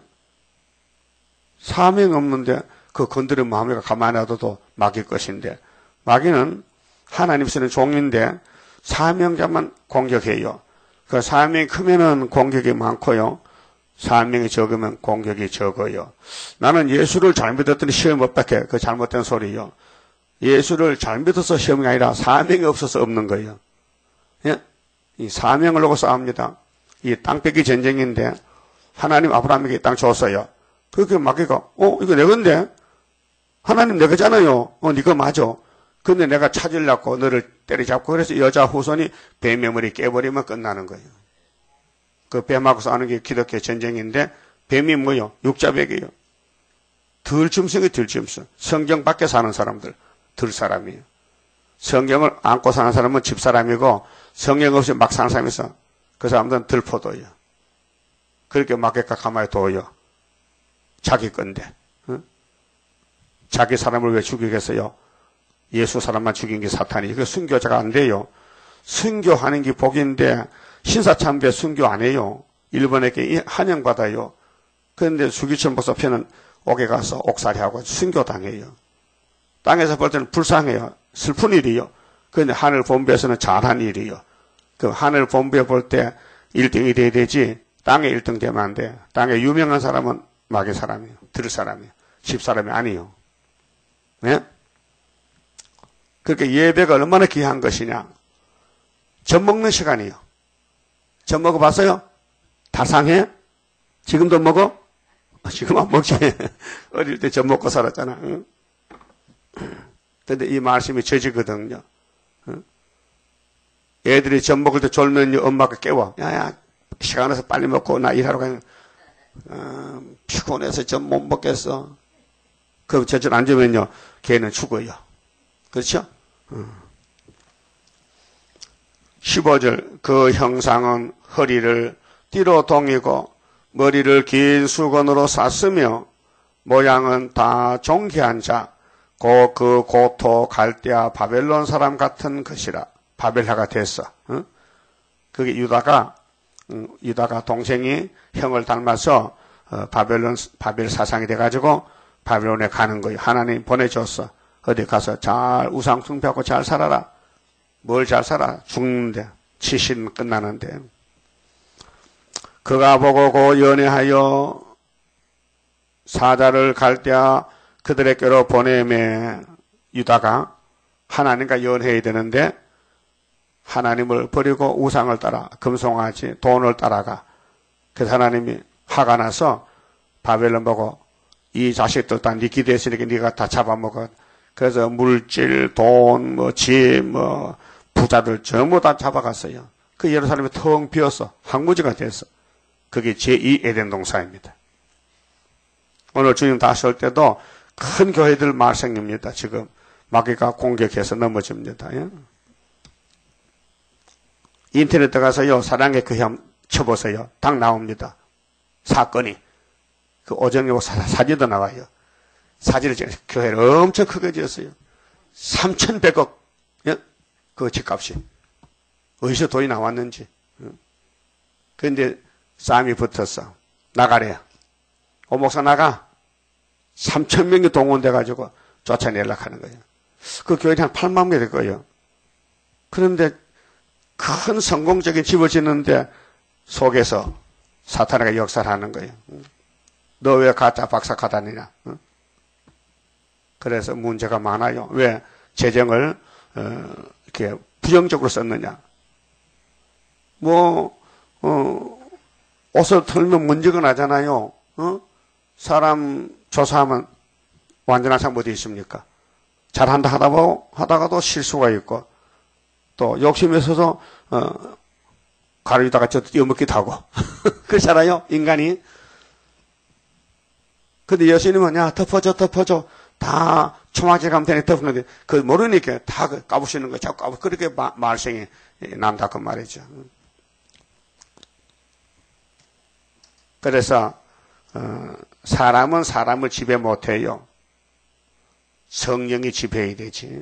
사명 없는데 그 건드린 마음이가 가만히 놔둬도 마귀 것인데 마귀는 하나님 쓰는 종인데 사명자만 공격해요. 그 사명이 크면은 공격이 많고요. 사명이 적으면 공격이 적어요. 나는 예수를 잘 믿었더니 시험 못 받게. 그 잘못된 소리요. 예수를 잘 믿어서 시험이 아니라 사명이 없어서 없는 거예요. 예? 이 사명을 놓고 싸웁니다. 이 땅 뺏기 전쟁인데 하나님 아브라함에게 이 땅 줬어요. 그렇게 마귀가 어 이거 내 건데 하나님 내 거잖아요. 어 네가 맞아. 근데 내가 찾으려고 너를 때려잡고 그래서 여자 후손이 뱀의 머리 깨버리면 끝나는 거예요. 그 뱀하고 싸우는 게 기독교 전쟁인데 뱀이 뭐요? 육자백이에요. 들짐승이 들짐승. 성경 밖에 사는 사람들 들사람이에요. 성경을 안고 사는 사람은 집사람이고 성경 없이 막 사는 사람이 있어. 그 사람들은 들포도예요. 그렇게 마귀가 가만히 둬요. 자기 건데. 응? 자기 사람을 왜 죽이겠어요? 예수 사람만 죽인 게 사탄이. 그 순교자가 안 돼요. 순교하는 게 복인데 신사참배 순교 안 해요. 일본에게 환영받아요. 그런데 수기천 목사편은 옥에 가서 옥살이하고 순교당해요. 땅에서 볼 때는 불쌍해요. 슬픈 일이요. 그런데 하늘 본부에서는 잘한 일이요. 그 하늘 본부에 볼 때 일 등이 돼야 되지 땅에 일 등 되면 안 돼. 땅에 유명한 사람은 마귀 사람이에요. 들을 사람이에요. 집 사람이 아니에요. 네? 그렇게 예배가 얼마나 귀한 것이냐. 젖 먹는 시간이요. 젖 먹어봤어요? 다 상해? 지금도 먹어? 지금 안 먹지. 어릴 때 젖 먹고 살았잖아. 응? 근데 이 말씀이 저지거든요. 응? 애들이 젖 먹을 때 졸면 엄마가 깨워. 야야 시간 나서 빨리 먹고 나 일하러 가면 어, 피곤해서 젖 못 먹겠어. 그 젖을 안 주면요 걔는 죽어요. 그렇죠? 응. 십오 절 그 형상은 허리를 띠로 동이고 머리를 긴 수건으로 쌌으며 모양은 다 존귀한 자 고 그 고토 갈대아 바벨론 사람 같은 것이라. 바벨하가 됐어. 응? 그게 유다가 응, 유다가 동생이 형을 닮아서 어, 바벨론 바벨 사상이 돼가지고 바벨론에 가는 거예요. 하나님 보내줬어. 어디 가서 잘 우상 숭배하고 잘 살아라. 뭘 잘 살아? 죽는데 칠십 끝나는데. 그가 보고 고 연애하여 사자를 갈대아 그들에게로 보내매. 유다가 하나님과 연애해야 되는데 하나님을 버리고 우상을 따라 금송아지 돈을 따라가. 그래서 하나님이 화가 나서 바벨론 보고 이 자식들 다 네 기대 했으니까 네가 다 잡아먹어. 그래서 물질, 돈, 뭐 집, 뭐 부자들 전부 다 잡아갔어요. 그 예루살렘이 텅 비었어. 황무지가 됐어. 그게 제이 에덴 동산입니다. 오늘 주님 다시 올 때도 큰 교회들 말썽입니다. 지금 마귀가 공격해서 넘어집니다. 예? 인터넷 들어가서요, 사랑의 교회 한번 쳐보세요. 딱 나옵니다. 사건이. 그 오정여보 사진도 나와요. 사진을 찍어 교회를 엄청 크게 지었어요. 삼천백억, 예? 그 집값이. 어디서 돈이 나왔는지. 그런데 싸움이 붙었어. 나가래요. 오 목사 나가. 삼천 명이 동원돼가지고 쫓아내려고 하는 거예요. 그 교회는 한 팔만 명 될 거예요. 그런데 큰 성공적인 집을 짓는데 속에서 사탄이가 역사를 하는 거예요. 너 왜 가짜 박사 다니냐? 그래서 문제가 많아요. 왜 재정을 어, 이렇게 부정적으로 썼느냐? 뭐 어, 옷을 털면 문제가 나잖아요. 어? 사람 조사하면 완전한 사람 어디 있습니까? 잘한다 하다 보 하다가도 실수가 있고 또 욕심에 서서 어, 가르치다가 저 뛰어먹기도 하고 그렇잖아요, 인간이. 근데 예수님은 야 덮어줘 덮어줘 다 초막질 가면 되네 덮는데 그 모르니까 다 까부시는 거 자꾸 까부 그렇게 마, 말썽이 난다 그 말이죠. 그래서 어, 사람은 사람을 지배 못해요. 성령이 지배해야 되지.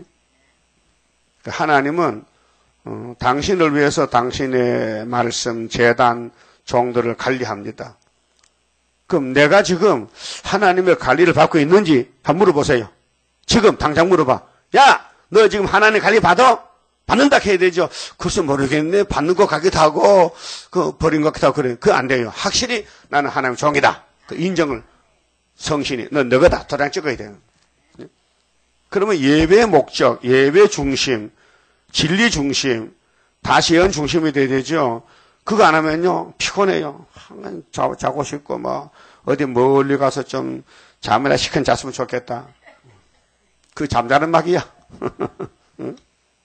하나님은 어, 당신을 위해서 당신의 말씀, 제단, 종들을 관리합니다. 그럼 내가 지금 하나님의 관리를 받고 있는지 한번 물어보세요. 지금 당장 물어봐. 야, 너 지금 하나님 관리 받아? 받는다 해야 되죠. 글쎄 모르겠네. 받는 것 같기도 하고 그 버린 것 같기도 하고 그래. 그거 안 돼요. 확실히 나는 하나님의 종이다. 그 인정을 성신이 너 너거다. 도장 찍어야 돼요. 그러면 예배 목적, 예배 중심, 진리 중심, 다시 연 중심이 돼야 되죠. 그거 안 하면요 피곤해요. 자, 자고 싶고 뭐 어디 멀리 가서 좀 잠이나 시큰 잤으면 좋겠다. 그 잠자는 막이야. 응?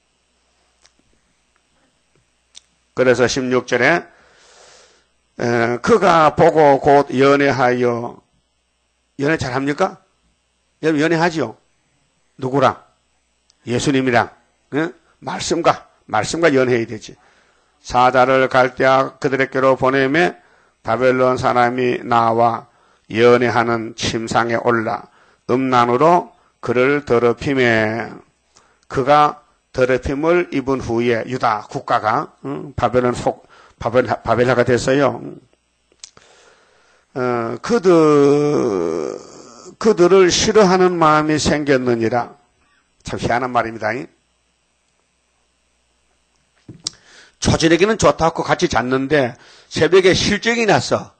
그래서 십육 절에 에, 그가 보고 곧 연애하여 연애 잘합니까? 여러분 연애하지요? 누구랑? 예수님이랑 응? 말씀과 말씀과 연애해야 되지. 사자를 갈대아 그들에게로 보내매 바벨론 사람이 나와 연애하는 침상에 올라 음란으로 그를 더럽히매 그가 더럽힘을 입은 후에 유다 국가가 응? 바벨론 속 바벨 바벨라가 됐어요. 어, 그들 그들을 싫어하는 마음이 생겼느니라. 참 희한한 말입니다. 초저녁에는 좋다고 같이 잤는데 새벽에 실정이 났어.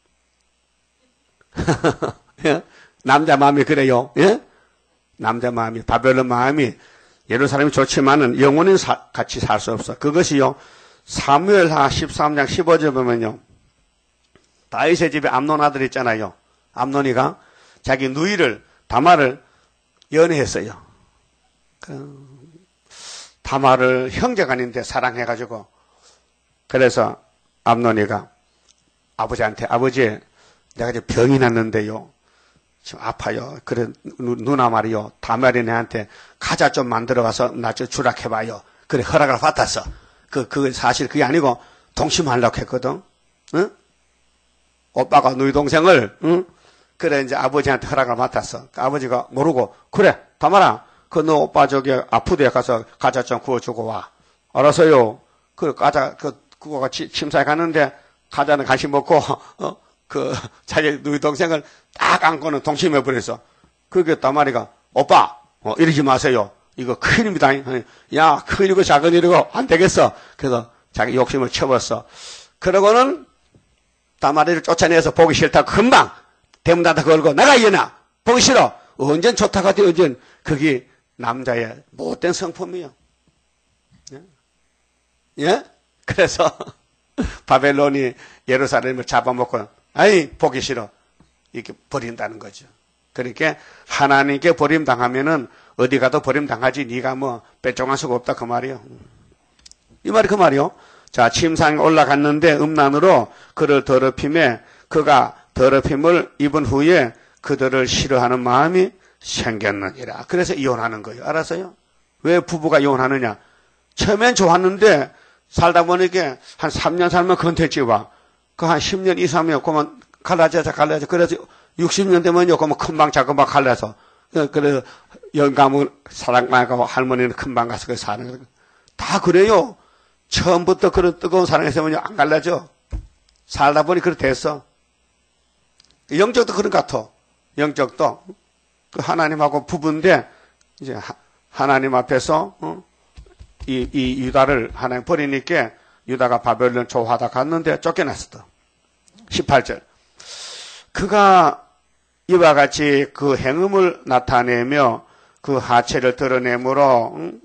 남자 마음이 그래요. 예? 남자 마음이 바벨론 마음이 예루살렘이 좋지만은 영원히 사, 같이 살 수 없어. 그것이요. 사무엘하 십삼 장 십오 절 보면요. 다윗의 집에 암논 아들 있잖아요. 암논이가 자기 누이를 다말을 연애했어요. 그 다말을 형제가 아닌데 사랑해가지고 그래서 암논이가 아버지한테 아버지 내가 이제 병이 났는데요. 지금 아파요. 그래 누나 말이요. 다말이 내한테 과자 좀 만들어가서 나 좀 주락해봐요. 그래 허락을 받았어. 그, 그 사실 그게 아니고 동심하려고 했거든. 응? 오빠가 누이 동생을 응? 그래 이제 아버지한테 허락을 맡았어. 아버지가 모르고 그래 다말아 그 너 오빠 저기 아프대 가서 과자 좀 구워주고 와. 알았어요. 그 과자 그 그거가 침사에 갔는데 과자는 간식 먹고 어? 그 자기 누이 동생을 딱 안고는 동심해 버렸어. 그게 다말이가 오빠 어, 이러지 마세요. 이거 큰일입니다. 야 큰일이고 작은 일이고 안 되겠어. 그래서 자기 욕심을 쳐봤어. 그러고는 다말이를 쫓아내서 보기 싫다고 금방 대문 닫아 걸고 나가 이년아 보기 싫어. 언젠 좋다고 하더니 언젠 그게 남자의 못된 성품이요. 예? 예? 그래서 바벨론이 예루살렘을 잡아먹고 아이 보기 싫어. 이렇게 버린다는 거죠. 그러니까 하나님께 버림당하면은 어디 가도 버림당하지 네가 뭐 빼앗겨갈 수가 없다 그 말이요. 이 말이 그 말이요. 자, 침상에 올라갔는데 음란으로 그를 더럽힘에 그가 더럽힘을 입은 후에 그들을 싫어하는 마음이 생겼느니라. 그래서 이혼하는 거예요. 알았어요? 왜 부부가 이혼하느냐? 처음엔 좋았는데 살다 보니까 한 삼 년 살면 건태지 와. 그 한 십 년 이상이면 그만 갈라져서 갈라져. 그래서 육십 년 되면요, 그만 금방 작은 방 갈라서. 그래서 영감은 사랑만 가고 할머니는 금방 가서 그 사는 거예요. 다 그래요. 처음부터 그런 뜨거운 사랑이 있으면 안 갈라져. 살다 보니 그렇게 됐어. 영적도 그런 것 같아. 영적도. 그 하나님하고 부부인데, 이제 하나님 앞에서, 어? 이, 이 유다를 하나님 버리니까 유다가 바벨론 조하다 갔는데 쫓겨났어. 십팔 절. 그가 이와 같이 그 행음을 나타내며 그 하체를 드러내므로, 응?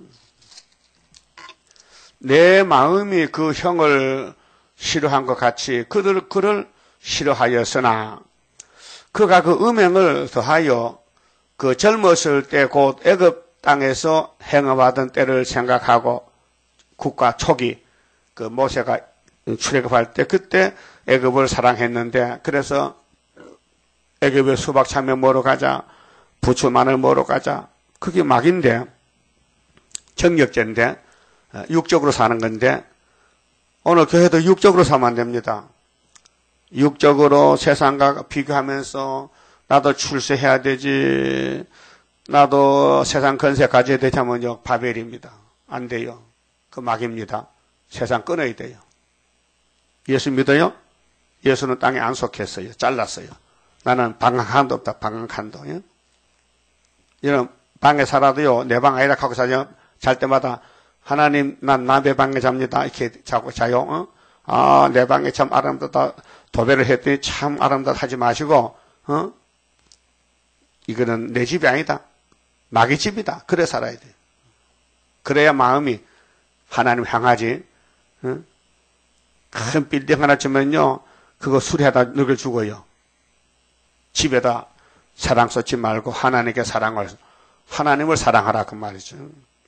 내 마음이 그 형을 싫어한 것 같이 그들, 그를 싫어하였으나 그가 그 음행을 더하여 그 젊었을 때 곧 애굽 땅에서 행음하던 때를 생각하고 국가 초기 그 모세가 출애굽할 때 그때 애굽을 사랑했는데 그래서 애굽에 수박 참외 먹으러 가자 부추 마늘 먹으러 가자 그게 막인데 정력제인데 육적으로 사는 건데 오늘 교회도 육적으로 살면 안 됩니다. 육적으로 세상과 비교하면서 나도 출세해야 되지 나도 세상 건세 가져야 되지 하면요 바벨입니다. 안 돼요. 그 막입니다. 세상 끊어야 돼요. 예수 믿어요? 예수는 땅에 안 속했어요. 잘랐어요. 나는 방 한 칸도 없다. 방 한 칸도. 예? 이런 방에 살아도요. 내 방 아니라 하고 자요. 잘 때마다 하나님 난 남의 방에 잡니다. 이렇게 자고 자요. 어? 아, 내 방에 참 아름답다. 도배를 했더니 참 아름답다 하지 마시고 어? 이거는 내 집이 아니다. 마귀 집이다. 그래 살아야 돼. 그래야 마음이 하나님 향하지. 어? 큰 빌딩 하나 주면요. 그거 수리하다 늙어 죽어요. 집에다 사랑 쏟지 말고 하나님께 사랑을 하나님을 사랑하라 그 말이죠.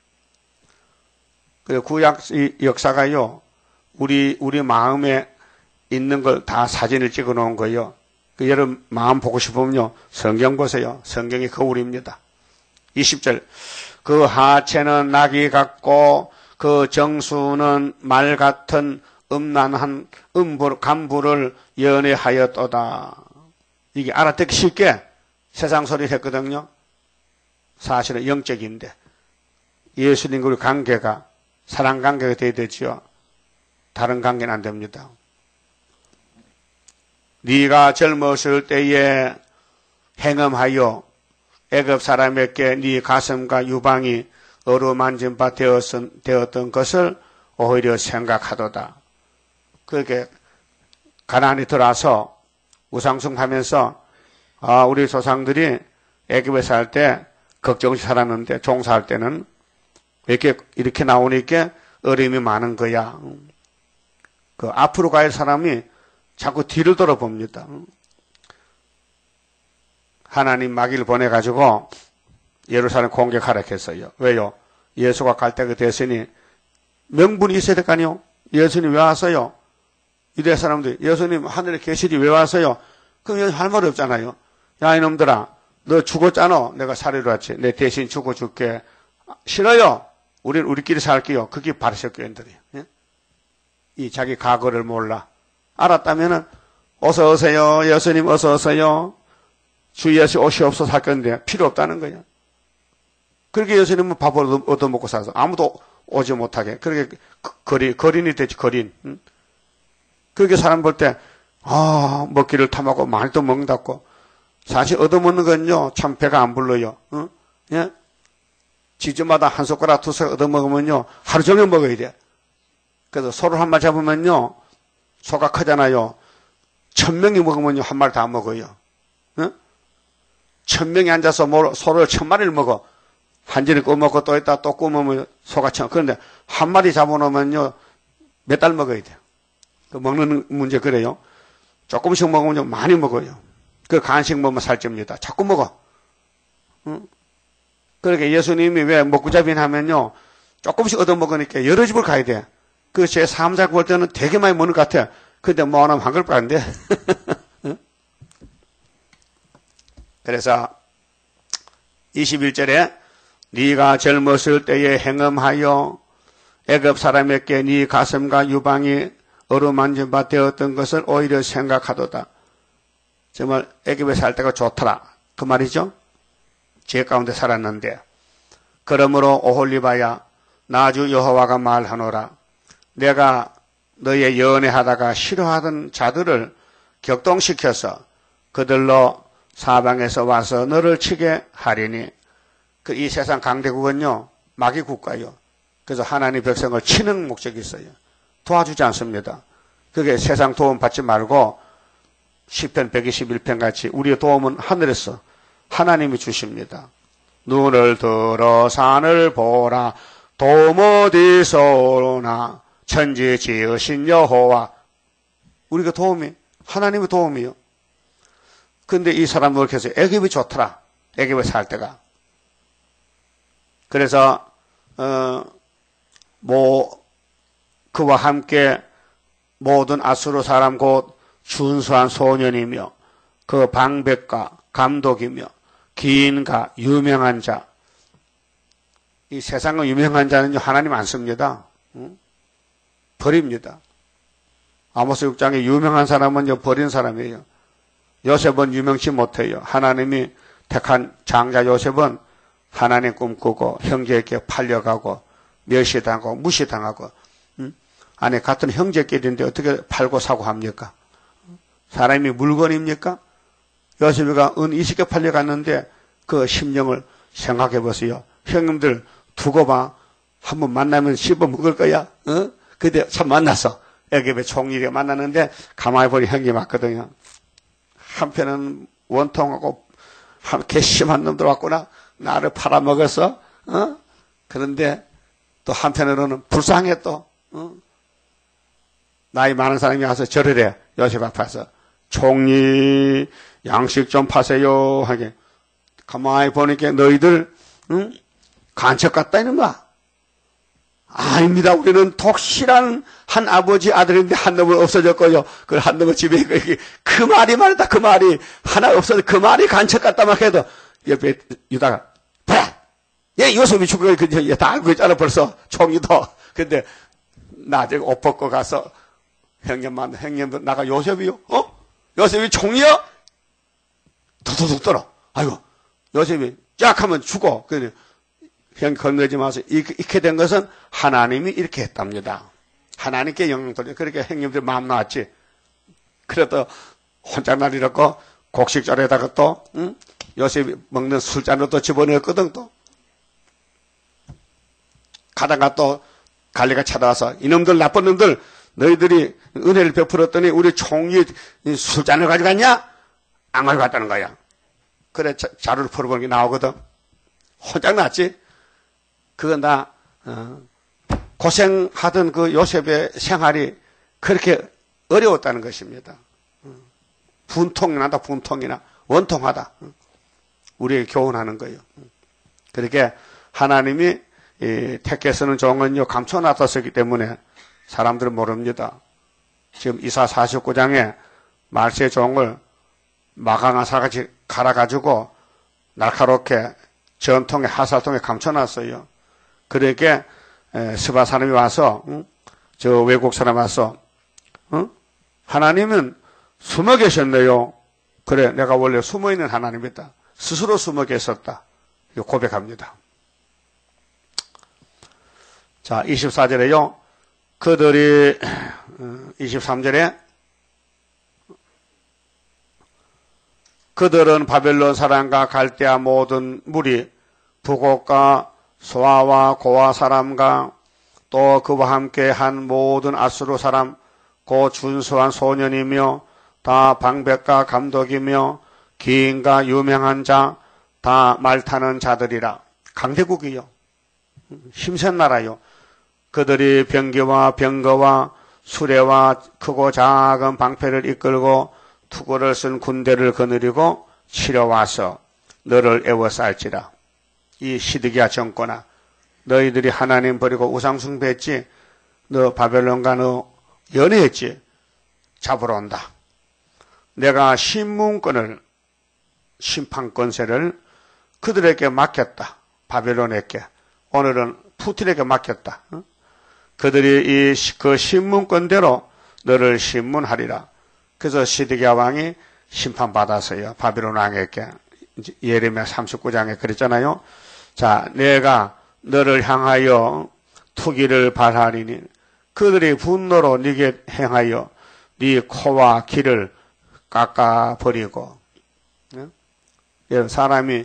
그리고 구약 역사가요. 우리 우리 마음에 있는 걸 다 사진을 찍어 놓은 거예요. 그 여러분 마음 보고 싶으면요. 성경 보세요. 성경이 거울입니다. 이십 절. 그 하체는 낙이 같고 그 정수는 말 같은 음란한 음부, 간부를 연애하였도다. 이게 알아듣기 쉽게 세상 소리를 했거든요. 사실은 영적인데 예수님과의 관계가 사랑 관계가 돼야 되지요. 다른 관계는 안 됩니다. 네가 젊었을 때에 행음하여 애굽 사람에게 네 가슴과 유방이 어루만진 바 되었던 것을 오히려 생각하도다. 그렇게 가나안에 들어와서 우상숭하면서 아 우리 조상들이 애굽에 살 때 걱정없이 살았는데 종사할 때는 이렇게 이렇게 나오니까 어려움이 많은 거야. 그 앞으로 갈 사람이 자꾸 뒤를 돌아봅니다. 하나님 마귀를 보내가지고 예루살렘 공격하라 했어요. 왜요? 예수가 갈 때가 됐으니 명분이 있어야 될 거 아니요? 예수님 왜 왔어요? 유대 사람들이 예수님 하늘에 계시지 왜 왔어요? 그럼 할 말이 없잖아요. 야 이놈들아 너 죽었잖아. 내가 살리러 왔지. 내 대신 죽어줄게. 싫어요. 우린 우리끼리 살게요. 그게 바리새인 교인들이에요. 예? 이 자기 과거를 몰라. 알았다면은 어서 오세요. 예수님 어서 오세요. 주 예수 오시옵소서 할 건데 필요 없다는 거예요. 그렇게 예수님은 밥을 얻어먹고 사서 아무도 오지 못하게 그렇게 거리, 거린이 되지 거린. 응? 그렇게 사람 볼 때 아 먹기를 탐하고 많이 또 먹는다고. 사실 얻어먹는 건요 참 배가 안 불러요. 응? 예? 집집마다 한 숟가락 두 숟가락 얻어먹으면요 하루 종일 먹어야 돼. 그래서 소를 한 마리 잡으면요 소가 크잖아요. 천 명이 먹으면요 한 마리 다 먹어요. 응? 천 명이 앉아서 소를 천 마리를 먹어. 한 줄이 꼬먹고 또 있다 또 꼬먹으면 소가 천. 그런데 한 마리 잡아놓으면요 몇 달 먹어야 돼요. 그 먹는 문제 그래요. 조금씩 먹으면요 많이 먹어요. 그 간식 먹으면 살찝니다. 자꾸 먹어. 응? 그러니까 예수님이 왜 먹구잡이나 하면요 조금씩 얻어먹으니까 여러 집을 가야 돼. 그 제 삼 자 볼 때는 되게 많이 먹는 것 같아. 근데 뭐 하나 한 그릇밖에 안 돼. 그래서 이십일 절에 네가 젊었을 때에 행음하여 애굽 사람에게 네 가슴과 유방이 어루만진 바 되었던 것을 오히려 생각하도다. 정말 애굽에 살 때가 좋더라. 그 말이죠. 제 가운데 살았는데. 그러므로 오홀리바야 나주 여호와가 말하노라. 내가 너의 연애하다가 싫어하던 자들을 격동시켜서 그들로 사방에서 와서 너를 치게 하리니. 그 이 세상 강대국은요 마귀 국가요. 그래서 하나님 백성을 치는 목적이 있어요. 도와주지 않습니다. 그게 세상 도움 받지 말고 시편 백이십일 편 같이 우리의 도움은 하늘에서 하나님이 주십니다. 눈을 들어 산을 보라. 도움 어디서 오나. 천지 지으신 여호와. 우리가 도움이 하나님의 도움이요. 근데 이 사람들 그래서 애굽이 좋더라. 애굽에 살 때가. 그래서 어, 뭐 그와 함께 모든 아수르 사람 곧 준수한 소년이며 그 방백과 감독이며 기인과 유명한 자. 이 세상의 유명한 자는 하나님 안 씁니다. 응? 버립니다. 아모스 육 장에 유명한 사람은 버린 사람이에요. 요셉은 유명치 못해요. 하나님이 택한 장자 요셉은 하나님 꿈꾸고 형제에게 팔려가고 멸시당하고 무시당하고. 응? 아니 같은 형제끼리인데 어떻게 팔고 사고 합니까? 사람이 물건입니까? 요셉이가 은 이십 개 팔려갔는데 그 심령을 생각해 보세요. 형님들 두고 봐. 한번 만나면 씹어 먹을 거야. 어? 근데 참 만났어. 애굽의 총리가 만났는데 가만히 보니 형이 맞거든요. 한편은 원통하고 괘씸한 놈들 왔구나. 나를 팔아먹었어. 어? 그런데 또 한편으로는 불쌍해 또. 어? 나이 많은 사람이 와서 절을 해. 요셉 앞에서. 총리 양식 좀 파세요 하게. 가만히 보니까 너희들 응? 간첩 같다 이런 거야. 아닙니다. 우리는 독실한 한 아버지 아들인데 한 놈은 없어졌고요. 그 한 놈은 집에 있고 그 말이 말이다. 그 말이 하나 없어져. 그 말이 간첩 같다 막 해도 옆에 유다가 봐라. 얘 요셉이 죽은 거 다 알고 있잖아 벌써 총리도. 근데 나중에 옷 벗고 가서 형님만 형님도 나가 요셉이요? 어? 요셉이 총리야? 도도둑 떨어. 아이고 요셉이 쫙 하면 죽어. 그래. 형 건너지 마세요. 이렇게 된 것은 하나님이 이렇게 했답니다. 하나님께 영광 돌려. 그렇게 형님들 마음 나왔지. 그래도 혼잣말 이렇고 곡식자리에다가 또 응? 요셉이 먹는 술잔으로 또 집어넣었거든 또. 가다가 또 관리가 찾아와서 이놈들 나쁜 놈들 너희들이 은혜를 베풀었더니 우리 총리 술잔을 가져갔냐? 안 가져갔다는 거야. 그래 자, 자료를 풀어보는 게 나오거든. 혼자 났지. 그건 다 어, 고생하던 그 요셉의 생활이 그렇게 어려웠다는 것입니다. 분통이 난다. 분통이나 원통하다. 우리에게 교훈하는 거예요. 그렇게 하나님이 이 택해서는 종은요 감춰놨었기 때문에 사람들은 모릅니다. 지금 이사 사십구 장에 말세 종을 마강아사같이 갈아가지고 날카롭게 전통에 하살통에 감춰놨어요. 그러니까 스바 사람이 와서 응? 저 외국 사람 와서 응? 하나님은 숨어 계셨네요. 그래 내가 원래 숨어있는 하나님이다. 스스로 숨어 계셨다. 이거 고백합니다. 자 이십사 절에요. 그들이 이십삼 절에 그들은 바벨론 사람과 갈대아 모든 무리 북옥과 소아와 고아 사람과 또 그와 함께 한 모든 아수르 사람 고 준수한 소년이며 다 방백과 감독이며 기인과 유명한 자 다 말타는 자들이라. 강대국이요. 힘센 나라요. 그들이 병기와 병거와 수레와 크고 작은 방패를 이끌고 투구를 쓴 군대를 거느리고 치러와서 너를 애워쌀지라. 이 시드기야 정권아 너희들이 하나님 버리고 우상 숭배했지. 너 바벨론과 너 연애했지? 잡으러 온다. 내가 신문권을, 심판권세를 그들에게 맡겼다. 바벨론에게. 오늘은 푸틴에게 맡겼다. 그들이 이 그 신문권대로 너를 신문하리라. 그래서 시드기야 왕이 심판받았어요. 바벨론 왕에게. 예레미야 삼십구 장에 그랬잖아요. 자, 내가 너를 향하여 투기를 발하리니 그들이 분노로 네게 행하여 네 코와 귀를 깎아버리고. 사람이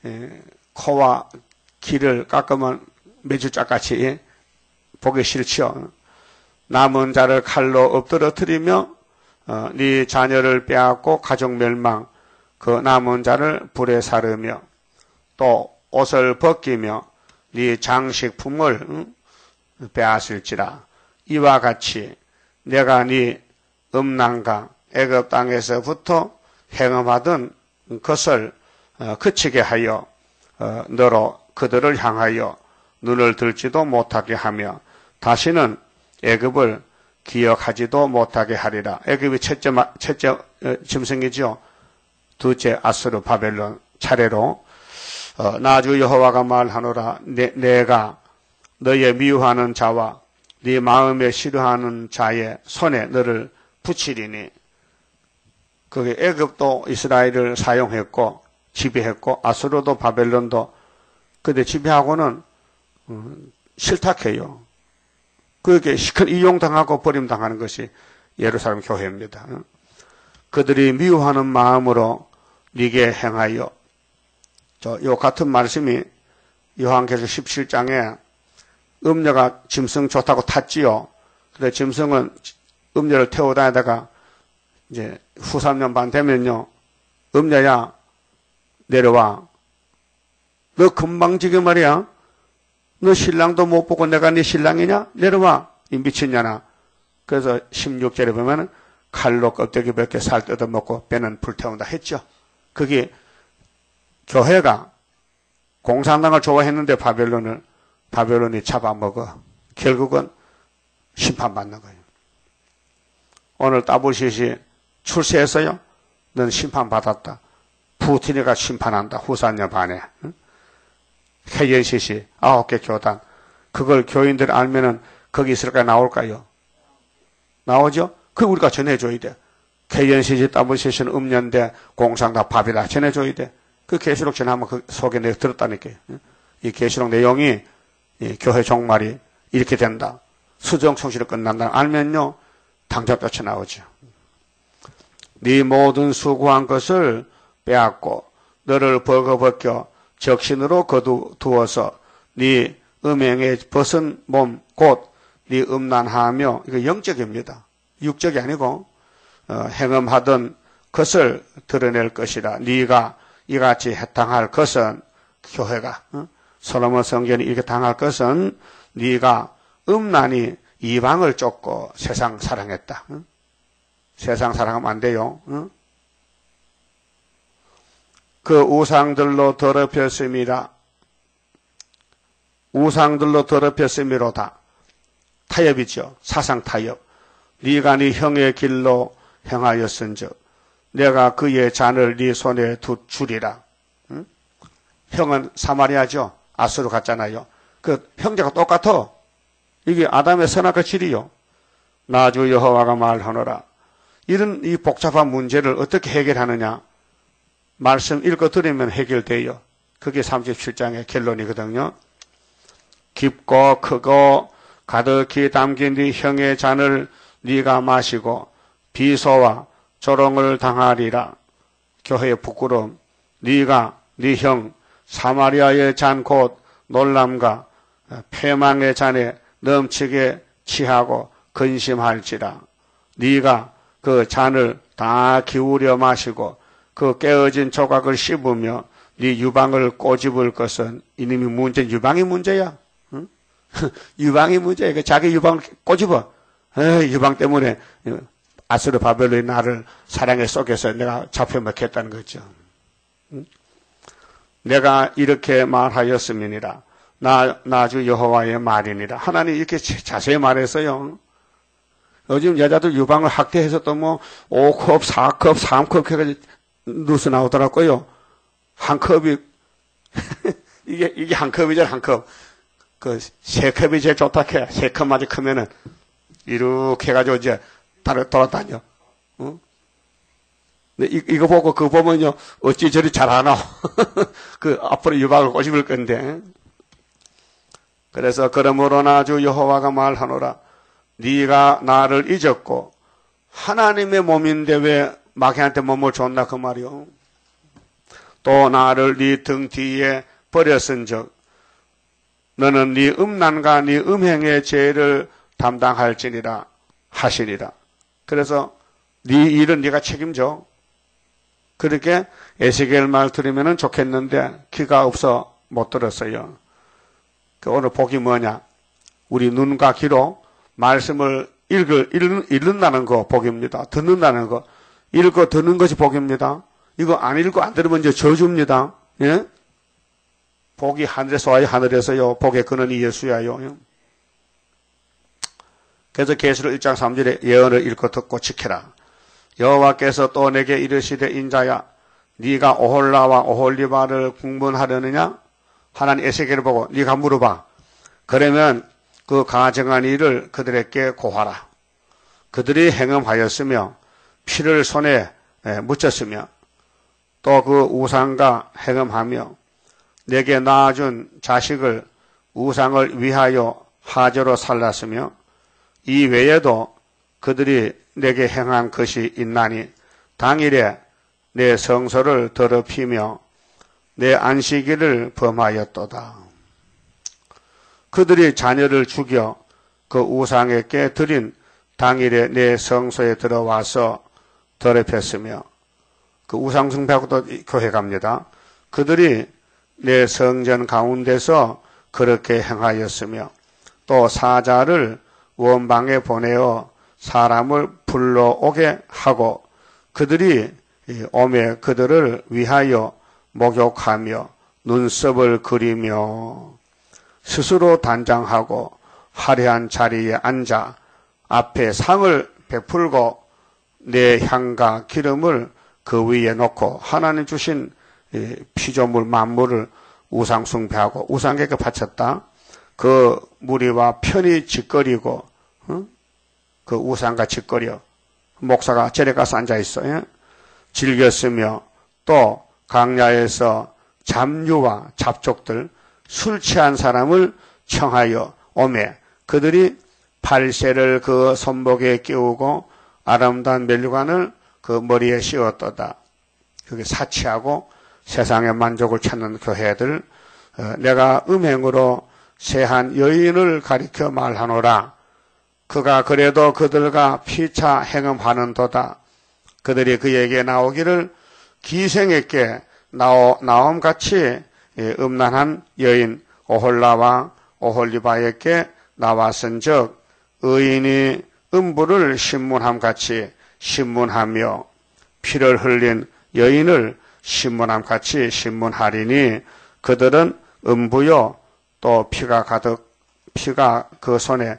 코와 귀를 깎으면 메주짝같이 보기 싫죠. 남은 자를 칼로 엎드러뜨리며 어, 네 자녀를 빼앗고 가족 멸망, 그 남은 자를 불에 사르며 또 옷을 벗기며 네 장식품을 응? 빼앗을지라. 이와 같이 내가 네 음란과 애굽 땅에서부터 행함하던 것을 어, 그치게 하여 어, 너로 그들을 향하여 눈을 들지도 못하게 하며 다시는 애굽을 기억하지도 못하게 하리라. 애굽이 첫째, 첫째 어, 짐승이죠. 둘째 아수르 바벨론 차례로 어, 나주 여호와가 말하노라. 내, 내가 너의 미워하는 자와 네 마음에 싫어하는 자의 손에 너를 붙이리니. 그게 애굽도 이스라엘을 사용했고 지배했고 아수르도 바벨론도 그때 지배하고는 음, 실탁해요. 그렇게 시큰 이용당하고 버림당하는 것이 예루살렘 교회입니다. 그들이 미워하는 마음으로 네게 행하여. 저, 요 같은 말씀이 요한계시록 십칠 장에 음녀가 짐승 좋다고 탔지요. 근데 짐승은 음녀를 태워 다니다가 이제 후 삼 년 반 되면요. 음녀야, 내려와. 너 금방 지금 말이야. 너 신랑도 못 보고 내가 네 신랑이냐? 내려와. 이 미친년아. 그래서 십육 절에 보면 칼로 껍데기 벗겨 살 뜯어먹고 배는 불태운다 했죠. 그게 교회가 공산당을 좋아했는데 바벨론을, 바벨론이 잡아먹어. 결국은 심판받는 거예요. 오늘 따블시시 출세했어요? 넌 심판받았다. 푸틴이가 심판한다. 후사년 반에. 응? 케이엔씨씨 아홉 개 교단. 그걸 교인들 알면은 거기 있을까 나올까요? 나오죠? 그거 우리가 전해줘야 돼. 케이엔씨씨 따블시시는 음년대 공산당 밥이다. 전해줘야 돼. 그 계시록 전하면 그 속에 내가 들었다니까요. 이 계시록 내용이 이 교회 종말이 이렇게 된다. 수정 성실이 끝난다. 알면요. 당장 쫓아나오죠. 네 모든 수고한 것을 빼앗고 너를 벌거벗겨 적신으로 거두어서 네 음행에 벗은 몸 곧 네 음란하며 이거 영적입니다. 육적이 아니고 어, 행음하던 것을 드러낼 것이라. 네가 이같이 해당할 것은 교회가 어? 솔로몬 성전이 이렇게 당할 것은 네가 음란히 이방을 쫓고 세상 사랑했다. 어? 세상 사랑하면 안 돼요. 어? 그 우상들로 더럽혔음이라. 우상들로 더럽혔음이로다. 타협이죠. 사상 타협. 네가 네 형의 길로 행하였은즉 내가 그의 잔을 네 손에 두 주리라. 응? 형은 사마리아죠. 아수르 갔잖아요. 그 형제가 똑같아. 이게 아담의 선악과 질이요. 나주 여호와가 말하노라. 이런 이 복잡한 문제를 어떻게 해결하느냐. 말씀 읽어드리면 해결돼요. 그게 삼십칠 장의 결론이거든요. 깊고 크고 가득히 담긴 네 형의 잔을 네가 마시고 비소와 조롱을 당하리라. 교회의 부끄러움. 네가 네 형 사마리아의 잔 곧 놀람과 패망의 잔에 넘치게 취하고 근심할지라. 네가 그 잔을 다 기울여 마시고 그 깨어진 조각을 씹으며 네 유방을 꼬집을 것은 이놈이 문제, 유방이 문제야. 응? 유방이 문제야. 자기 유방을 꼬집어. 에이, 유방 때문에 아수르 바벨론이 나를 사랑에 속여서 내가 잡혀먹겠다는 거죠. 응? 내가 이렇게 말하였음이니라. 나, 나주 여호와의 말이니라. 하나님 이렇게 자세히 말했어요. 요즘 여자들 유방을 학대해서 또 뭐 오 컵, 사 컵, 삼 컵 해가지고 뉴스 나오더라고요. 한 컵이 이게 이게 한 컵이잖아, 한 컵. 그 세 컵이 제일 좋다 해. 세 컵마저 크면은 이렇게 해가지고 이제 따라 돌아다녀. 어? 근데 이, 이거 보고 그거 보면요, 어찌 저리 잘하나. 그 앞으로 유방을 꼬집을 건데. 그래서 그러므로 나주 여호와가 말하노라. 네가 나를 잊었고 하나님의 몸인데 왜 마귀한테 몸을 줬나 그 말이요. 또 나를 네 등 뒤에 버렸은즉 너는 네 음란과 네 음행의 죄를 담당할지니라 하시니라. 그래서 네 일은 네가 책임져. 그렇게 에스겔 말 들으면 좋겠는데 귀가 없어 못 들었어요. 오늘 복이 뭐냐? 우리 눈과 귀로 말씀을 읽을, 읽, 읽는다는 거 복입니다. 듣는다는 거. 읽고 듣는 것이 복입니다. 이거 안 읽고 안 들으면 이제 저주입니다. 예? 복이 하늘에서 와요, 하늘에서요. 복의 근원이 예수야요. 그래서 계시록 일 장 삼 절에 예언을 읽고 듣고 지켜라. 여호와께서 또 내게 이르시되 인자야, 네가 오홀라와 오홀리바를 국문하려느냐? 하나님 에스겔을 보고 네가 물어봐. 그러면 그 가정한 일을 그들에게 고하라. 그들이 행음하였으며 피를 손에 묻혔으며 또 그 우상과 행음하며 내게 낳아준 자식을 우상을 위하여 하저로 살랐으며 이 외에도 그들이 내게 행한 것이 있나니 당일에 내 성소를 더럽히며 내 안식일을 범하였도다. 그들이 자녀를 죽여 그 우상에게 드린 당일에 내 성소에 들어와서 더럽혔으며 그 우상 숭배하고도 교회 갑니다. 그들이 내 성전 가운데서 그렇게 행하였으며 또 사자를 원방에 보내어 사람을 불러오게 하고 그들이 오매 그들을 위하여 목욕하며 눈썹을 그리며 스스로 단장하고 화려한 자리에 앉아 앞에 상을 베풀고 내 향과 기름을 그 위에 놓고 하나님 주신 피조물 만물을 우상 숭배하고 우상에게 바쳤다. 그 무리와 편히 짓거리고 어? 그 우상과 짓거려 목사가 절에 가서 앉아있어. 즐겼으며 또 강야에서 잡류와 잡족들 술 취한 사람을 청하여 오매 그들이 발새를 그 손목에 끼우고 아름다운 멜류관을 그 머리에 씌웠도다. 그게 사치하고 세상의 만족을 찾는 교회들. 내가 음행으로 세한 여인을 가리켜 말하노라. 그가 그래도 그들과 피차 행음하는도다. 그들이 그에게 나오기를 기생에게 나오, 나옴같이 음란한 여인 오홀라와 오홀리바에게 나왔은즉 의인이 음부를 신문함같이 신문하며 피를 흘린 여인을 신문함같이 신문하리니 그들은 음부요 또 피가 가득 피가 그 손에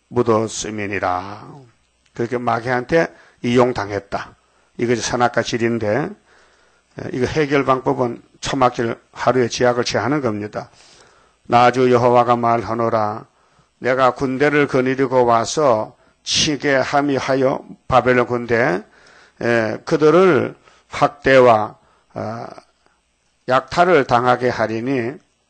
묻었음이니라. 그렇게 마귀한테 이용당했다. 이것이 선악과 질인데 이거 해결 방법은 초막길 하루에 지약을 제하는 겁니다. 나주 여호와가 말하노라. 내가 군대를 거느리고 와서 치게 함이하여 바벨론 군대 에, 그들을 학대와 어, 약탈을 당하게 하리니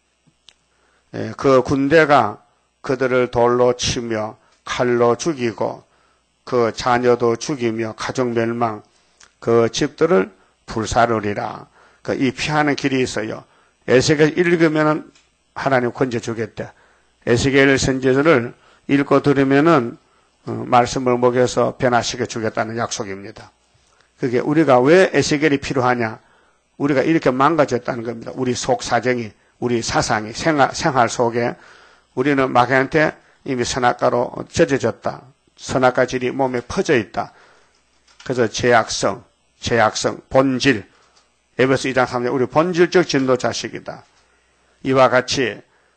에, 그 군대가 그들을 돌로 치며 칼로 죽이고 그 자녀도 죽이며 가족 멸망 그 집들을 불사르리라. 그 이 피하는 길이 있어요. 에스겔 읽으면은 하나님 건져주겠다. 에스겔 선지서를 읽고 들으면은 어, 말씀을 먹여서 변화시켜 주겠다는 약속입니다. 그게 우리가 왜 에스겔이 필요하냐? 우리가 이렇게 망가졌다는 겁니다. 우리 속 사정이, 우리 사상이, 생활, 생활 속에 우리는 마귀한테 이미 선악과로 젖어졌다. 선악과 질이 몸에 퍼져 있다. 그래서 죄악성, 죄악성, 본질, 에베소 이 장 삼 절 우리 본질적 진노 자식이다. 이와 같이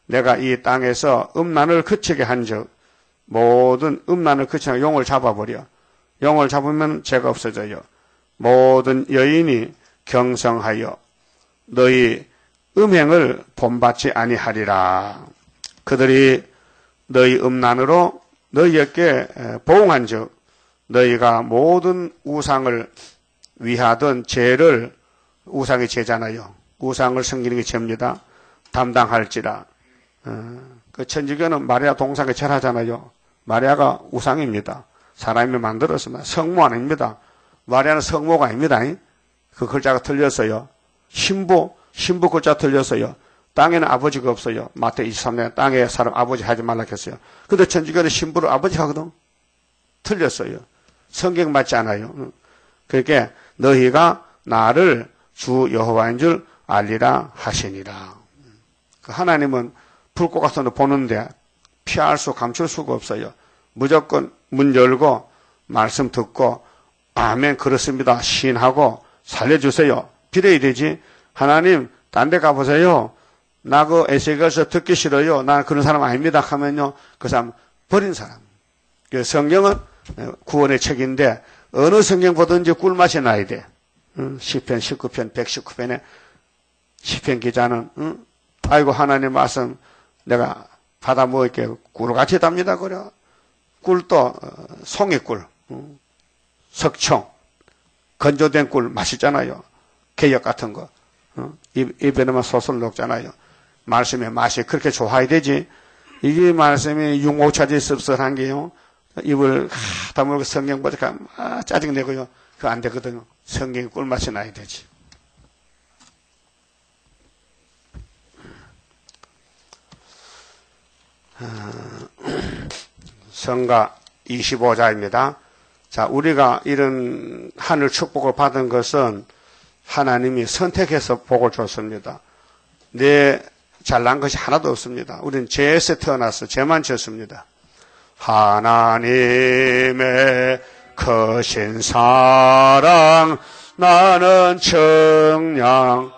내가 이 땅에서 음란을 그치게 한즉 모든 음란을 그치는 용을 잡아버려. 용을 잡으면 죄가 없어져요. 모든 여인이 경성하여 너희 음행을 본받지 아니하리라. 그들이 너희 음란으로 너희에게 보응한즉 너희가 모든 우상을 위하던 죄를, 우상이 죄잖아요. 우상을 섬기는 게 죄입니다. 담당할지라. 어, 그 천주교는 마리아 동상에 절하잖아요. 마리아가 우상입니다. 사람이 만들었습니다. 성모 아닙니다. 마리아는 성모가 아닙니다. 그 글자가 틀렸어요. 신부, 신부 글자 틀렸어요. 땅에는 아버지가 없어요. 마태복음 이십삼 년 땅에 사람 아버지 하지 말라 했어요. 근데 천주교는 신부를 아버지 하거든. 틀렸어요. 성경 맞지 않아요. 그러니까 너희가 나를 주 여호와인 줄 알리라 하시니라. 하나님은 불꽃 같은 거 보는데 피할 수 감출 수가 없어요. 무조건 문 열고 말씀 듣고 아멘 그렇습니다 시인하고 살려주세요. 빌어야 되지. 하나님 딴 데 가보세요. 나 그 에세겔서 듣기 싫어요. 나 그런 사람 아닙니다 하면요. 그 사람 버린 사람. 성경은 구원의 책인데 어느 성경 보든지 꿀맛이 나야 돼. 시편 십구 편 백십구 편에 시편 기자는 응? 아이고 하나님 말씀 내가 받아 먹을게 꿀같이 답니다. 그래. 꿀도 송이꿀, 석청, 건조된 꿀 맛있잖아요. 개역 같은 거. 입에만 소설 녹잖아요. 말씀의 맛이 그렇게 좋아야 되지. 이게 말씀이 융호차지 씁쓸한 게요. 입을 다물고 성경 보니까 아, 짜증내고요. 그거 안 되거든요. 성경이 꿀맛이 나야 되지. 성가 이십오 자입니다. 자, 우리가 이런 하늘 축복을 받은 것은 하나님이 선택해서 복을 줬습니다. 내 잘난 것이 하나도 없습니다. 우리는 죄에서 태어나서 죄만 지었습니다. 하나님의 크신 사랑 나는 청량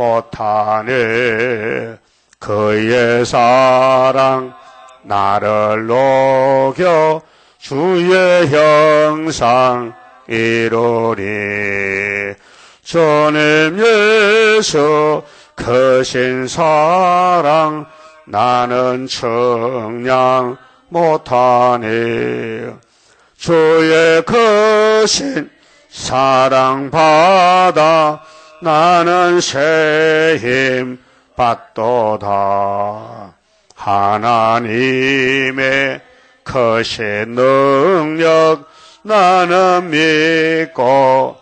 못하네. 그의 사랑 나를 녹여 주의 형상 이루리. 주님 예수 크신 사랑 나는 청량 못하네. 주의 크신 사랑 받아 나는 새 힘 받도다. 하나님의 크신 능력 나는 믿고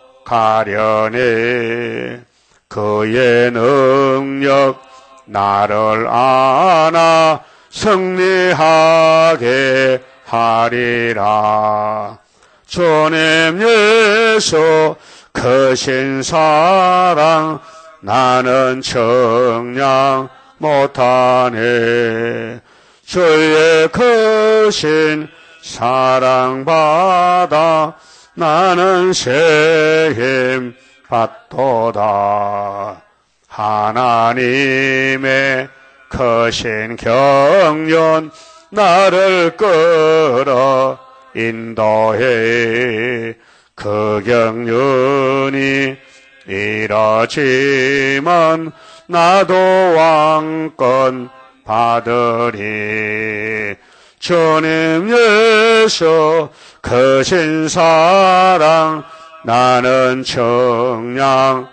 가려네. 그의 능력 나를 안아 승리하게 하리라. 주님 예수 크신 사랑 나는 청량 못하네. 주의 크신 사랑 받아 나는 새 힘 받도다. 하나님의 크신 경륜 나를 끌어 인도해. 그 경륜이 이러지만 나도 왕권 받으리. 주님 예수 크신 사랑 나는 청량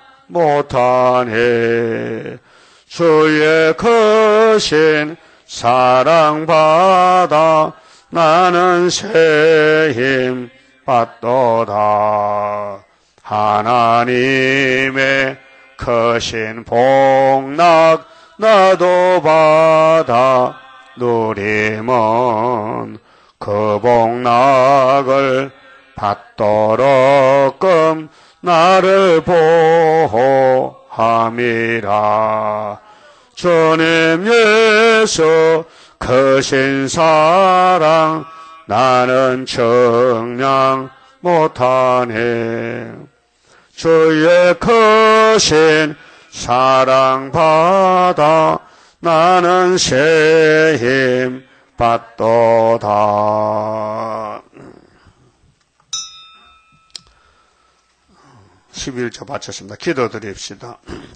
못하네. 주의 크신 사랑 받아 나는 새 힘 받도다. 하나님의 크신 복락 나도 받아 누리면 그 복락을 받도록끔 나를 보호함이라. 주님 예수 크신 사랑 나는 청량 못하네. 주의 크신 사랑 받아 나는 새 힘 받도다. 십일 조 바쳤습니다. 기도드립시다.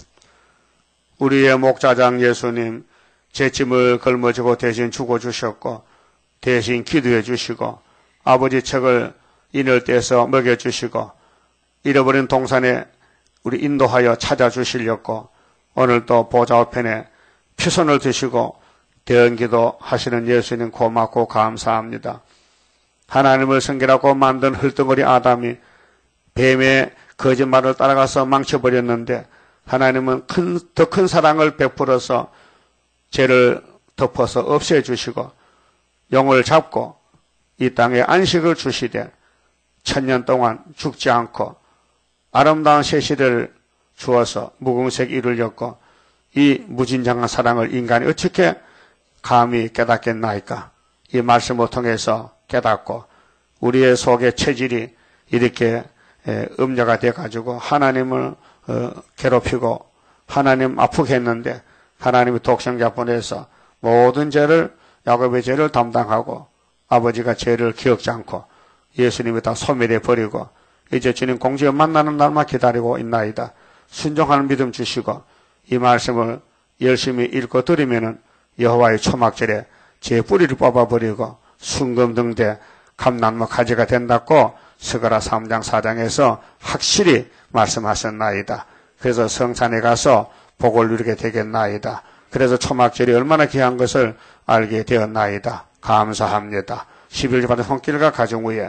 우리의 목자장 예수님, 제 짐을 걸머지고 대신 죽어주셨고 대신 기도해 주시고 아버지 책을 인을 떼서 먹여주시고 잃어버린 동산에 우리 인도하여 찾아주시려고 오늘도 보좌 우편에 피손을 드시고 대언기도 하시는 예수님 고맙고 감사합니다. 하나님을 섬기라고 만든 헐덩어리 아담이 뱀의 거짓말을 따라가서 망쳐버렸는데 하나님은 큰, 더 큰 사랑을 베풀어서 죄를 덮어서 없애주시고 영을 잡고 이 땅에 안식을 주시되 천년 동안 죽지 않고 아름다운 새 시대를 주어서 무궁색 이루려고 이 무진장한 사랑을 인간이 어떻게 감히 깨닫겠나이까. 이 말씀을 통해서 깨닫고 우리의 속의 체질이 이렇게 음녀가 돼가지고 하나님을 괴롭히고 하나님 아프게 했는데 하나님이 독생자 보내서 모든 죄를 야곱의 죄를 담당하고 아버지가 죄를 기억지 않고 예수님이 다 소멸해 버리고 이제 주님 공주에 만나는 날만 기다리고 있나이다. 순종하는 믿음 주시고 이 말씀을 열심히 읽고 들으면은 여호와의 초막절에 제 뿌리를 뽑아버리고 순금등대 감나무 가지가 된다고 스가랴 삼 장 사 장에서 확실히 말씀하셨나이다. 그래서 성산에 가서 복을 누리게 되겠나이다. 그래서 초막절이 얼마나 귀한 것을 알게 되었나이다. 감사합니다. 십일 조 받은 손길과 가정 위에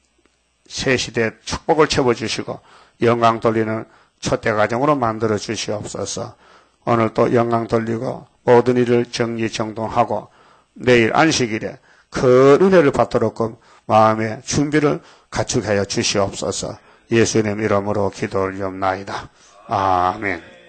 새 시대 축복을 채워주시고 영광 돌리는 초대 가정으로 만들어 주시옵소서. 오늘 또 영광 돌리고 모든 일을 정리정돈하고 내일 안식일에 큰 은혜를 받도록 마음의 준비를 갖추게 하여 주시옵소서. 예수님 이름으로 기도 올리옵나이다. 아멘.